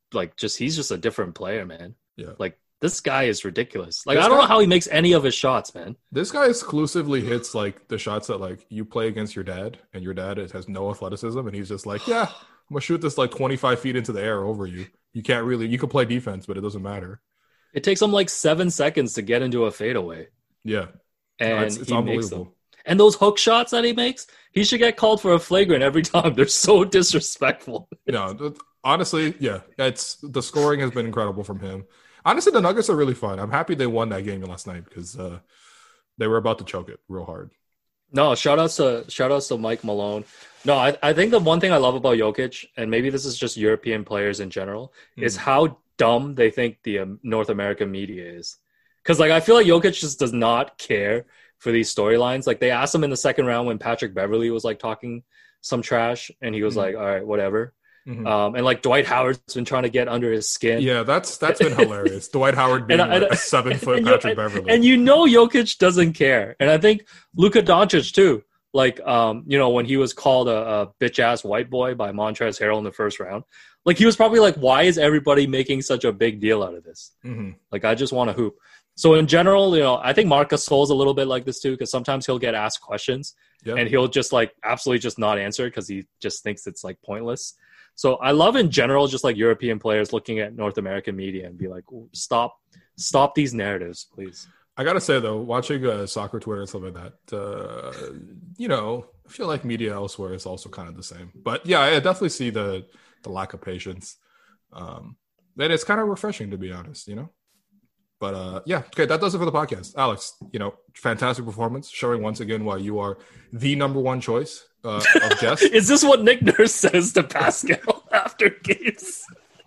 like just he's just a different player, man. Yeah. Like this guy is ridiculous. Like This I don't guy- know how he makes any of his shots, man. This guy exclusively hits like the shots that like you play against your dad, and your dad is- has no athleticism, and he's just like, yeah, I'm gonna shoot this like twenty-five feet into the air over you. You can't really, you can play defense, but it doesn't matter. It takes him like seven seconds to get into a fadeaway, Yeah, and No, it's, it's he makes them. unbelievable. And those hook shots that he makes, he should get called for a flagrant every time. They're so disrespectful. No, th- honestly, yeah, it's the scoring has been incredible from him. Honestly, the Nuggets are really fun. I'm happy they won that game last night because uh, they were about to choke it real hard. No, shout outs to shout outs to Mike Malone. No, I, I think the one thing I love about Jokic, and maybe this is just European players in general, Mm. is how dumb they think the um, North American media is. Because like I feel like Jokic just does not care for these storylines. Like they asked him in the second round when Patrick Beverley was like talking some trash, and he was Mm. like, "All right, whatever." Mhm. Um, and like Dwight Howard's been trying to get under his skin. Yeah, that's that's been hilarious. Dwight Howard being And I- like a seven foot and you- Patrick Beverley. And you know Jokic doesn't care. And I think Luka Doncic too. Like, um, you know, when he was called a, a bitch ass white boy by Montrezl Harrell in the first round, like he was probably like, why is everybody making such a big deal out of this? Mhm. Like, I just want to hoop. So in general, you know, I think Marc Gasol's a little bit like this too, because sometimes he'll get asked questions Yeah. and he'll just like absolutely just not answer because he just thinks it's like pointless. So I love in general just like European players looking at North American media and be like, stop, stop these narratives, please. I gotta say though, watching uh, soccer Twitter and stuff like that, uh, you know, I feel like media elsewhere is also kind of the same. But yeah, I definitely see the the lack of patience, um, and it's kind of refreshing to be honest, you know. But uh, yeah, okay, that does it for the podcast, Alex. You know, fantastic performance, showing once again why you are the number one choice uh, of guests. Is this what Nick Nurse says to Pascal after games?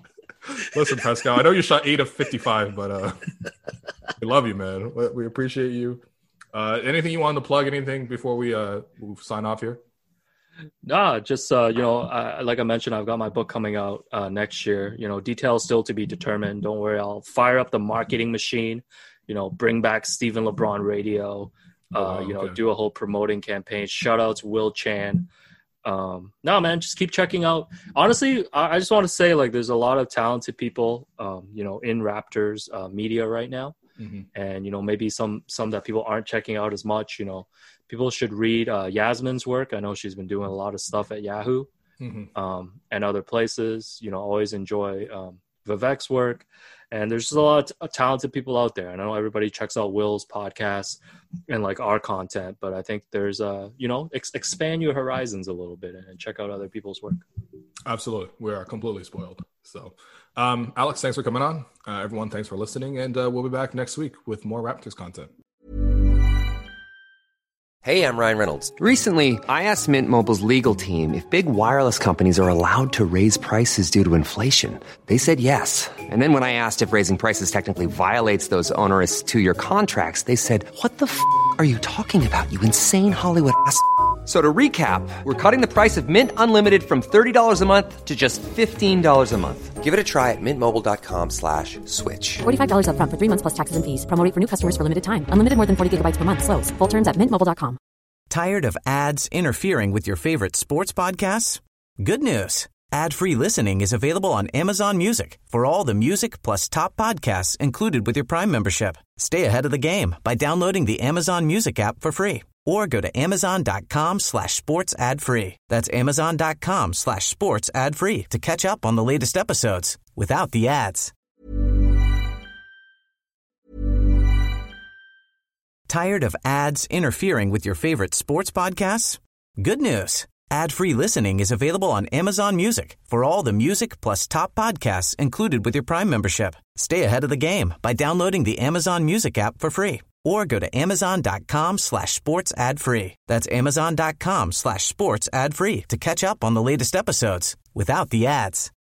Listen, Pascal, I know you shot eight of fifty-five, but uh, we love you, man. We- We appreciate you. Uh, anything you wanted to plug? Anything before we uh we sign off here? Nah, just uh, you know, I, like I mentioned, I've got my book coming out uh, next year. You know, details still to be determined. Don't worry, I'll fire up the marketing machine. You know, bring back Stephen LeBron Radio. Uh, Oh, wow, you know, okay. do a whole promoting campaign. Shout out to Will Chan. Um, no, man, just keep checking out. Honestly, I, I just want to say, like, there's a lot of talented people, um, you know, in Raptors uh, media right now. Mhm. And, you know, maybe some some that people aren't checking out as much. You know, people should read uh, Yasmin's work. I know she's been doing a lot of stuff at Yahoo Mhm. um, and other places. You know, always enjoy um, Vivek's work. And there's just a lot of talented people out there. I know everybody checks out Will's podcast and like our content, but I think there's uh, you know, ex- expand your horizons a little bit and check out other people's work. Absolutely, we are completely spoiled. So, um, Alex, thanks for coming on. Uh, everyone, thanks for listening, and uh, we'll be back next week with more Raptors content. Hey, I'm Ryan Reynolds. Recently, I asked Mint Mobile's legal team if big wireless companies are allowed to raise prices due to inflation. They said yes. And then when I asked if raising prices technically violates those onerous two-year contracts, they said, "What the f*** are you talking about, you insane Hollywood ass?" So to recap, we're cutting the price of Mint Unlimited from thirty dollars a month to just fifteen dollars a month. Give it a try at mintmobile.com slash switch. forty-five dollars up front for three months plus taxes and fees. Promo rate for new customers for limited time. Unlimited more than forty gigabytes per month. Slows full terms at mint mobile dot com. Tired of ads interfering with your favorite sports podcasts? Good news. Ad-free listening is available on Amazon Music for all the music plus top podcasts included with your Prime membership. Stay ahead of the game by downloading the Amazon Music app for free or go to amazon.com slash sports ad free. That's amazon.com slash sports ad free to catch up on the latest episodes without the ads. Tired of ads interfering with your favorite sports podcasts? Good news. Ad-free listening is available on Amazon Music for all the music plus top podcasts included with your Prime membership. Stay ahead of the game by downloading the Amazon Music app for free or go to amazon.com slash sports ad free. That's amazon.com slash sports ad free to catch up on the latest episodes without the ads.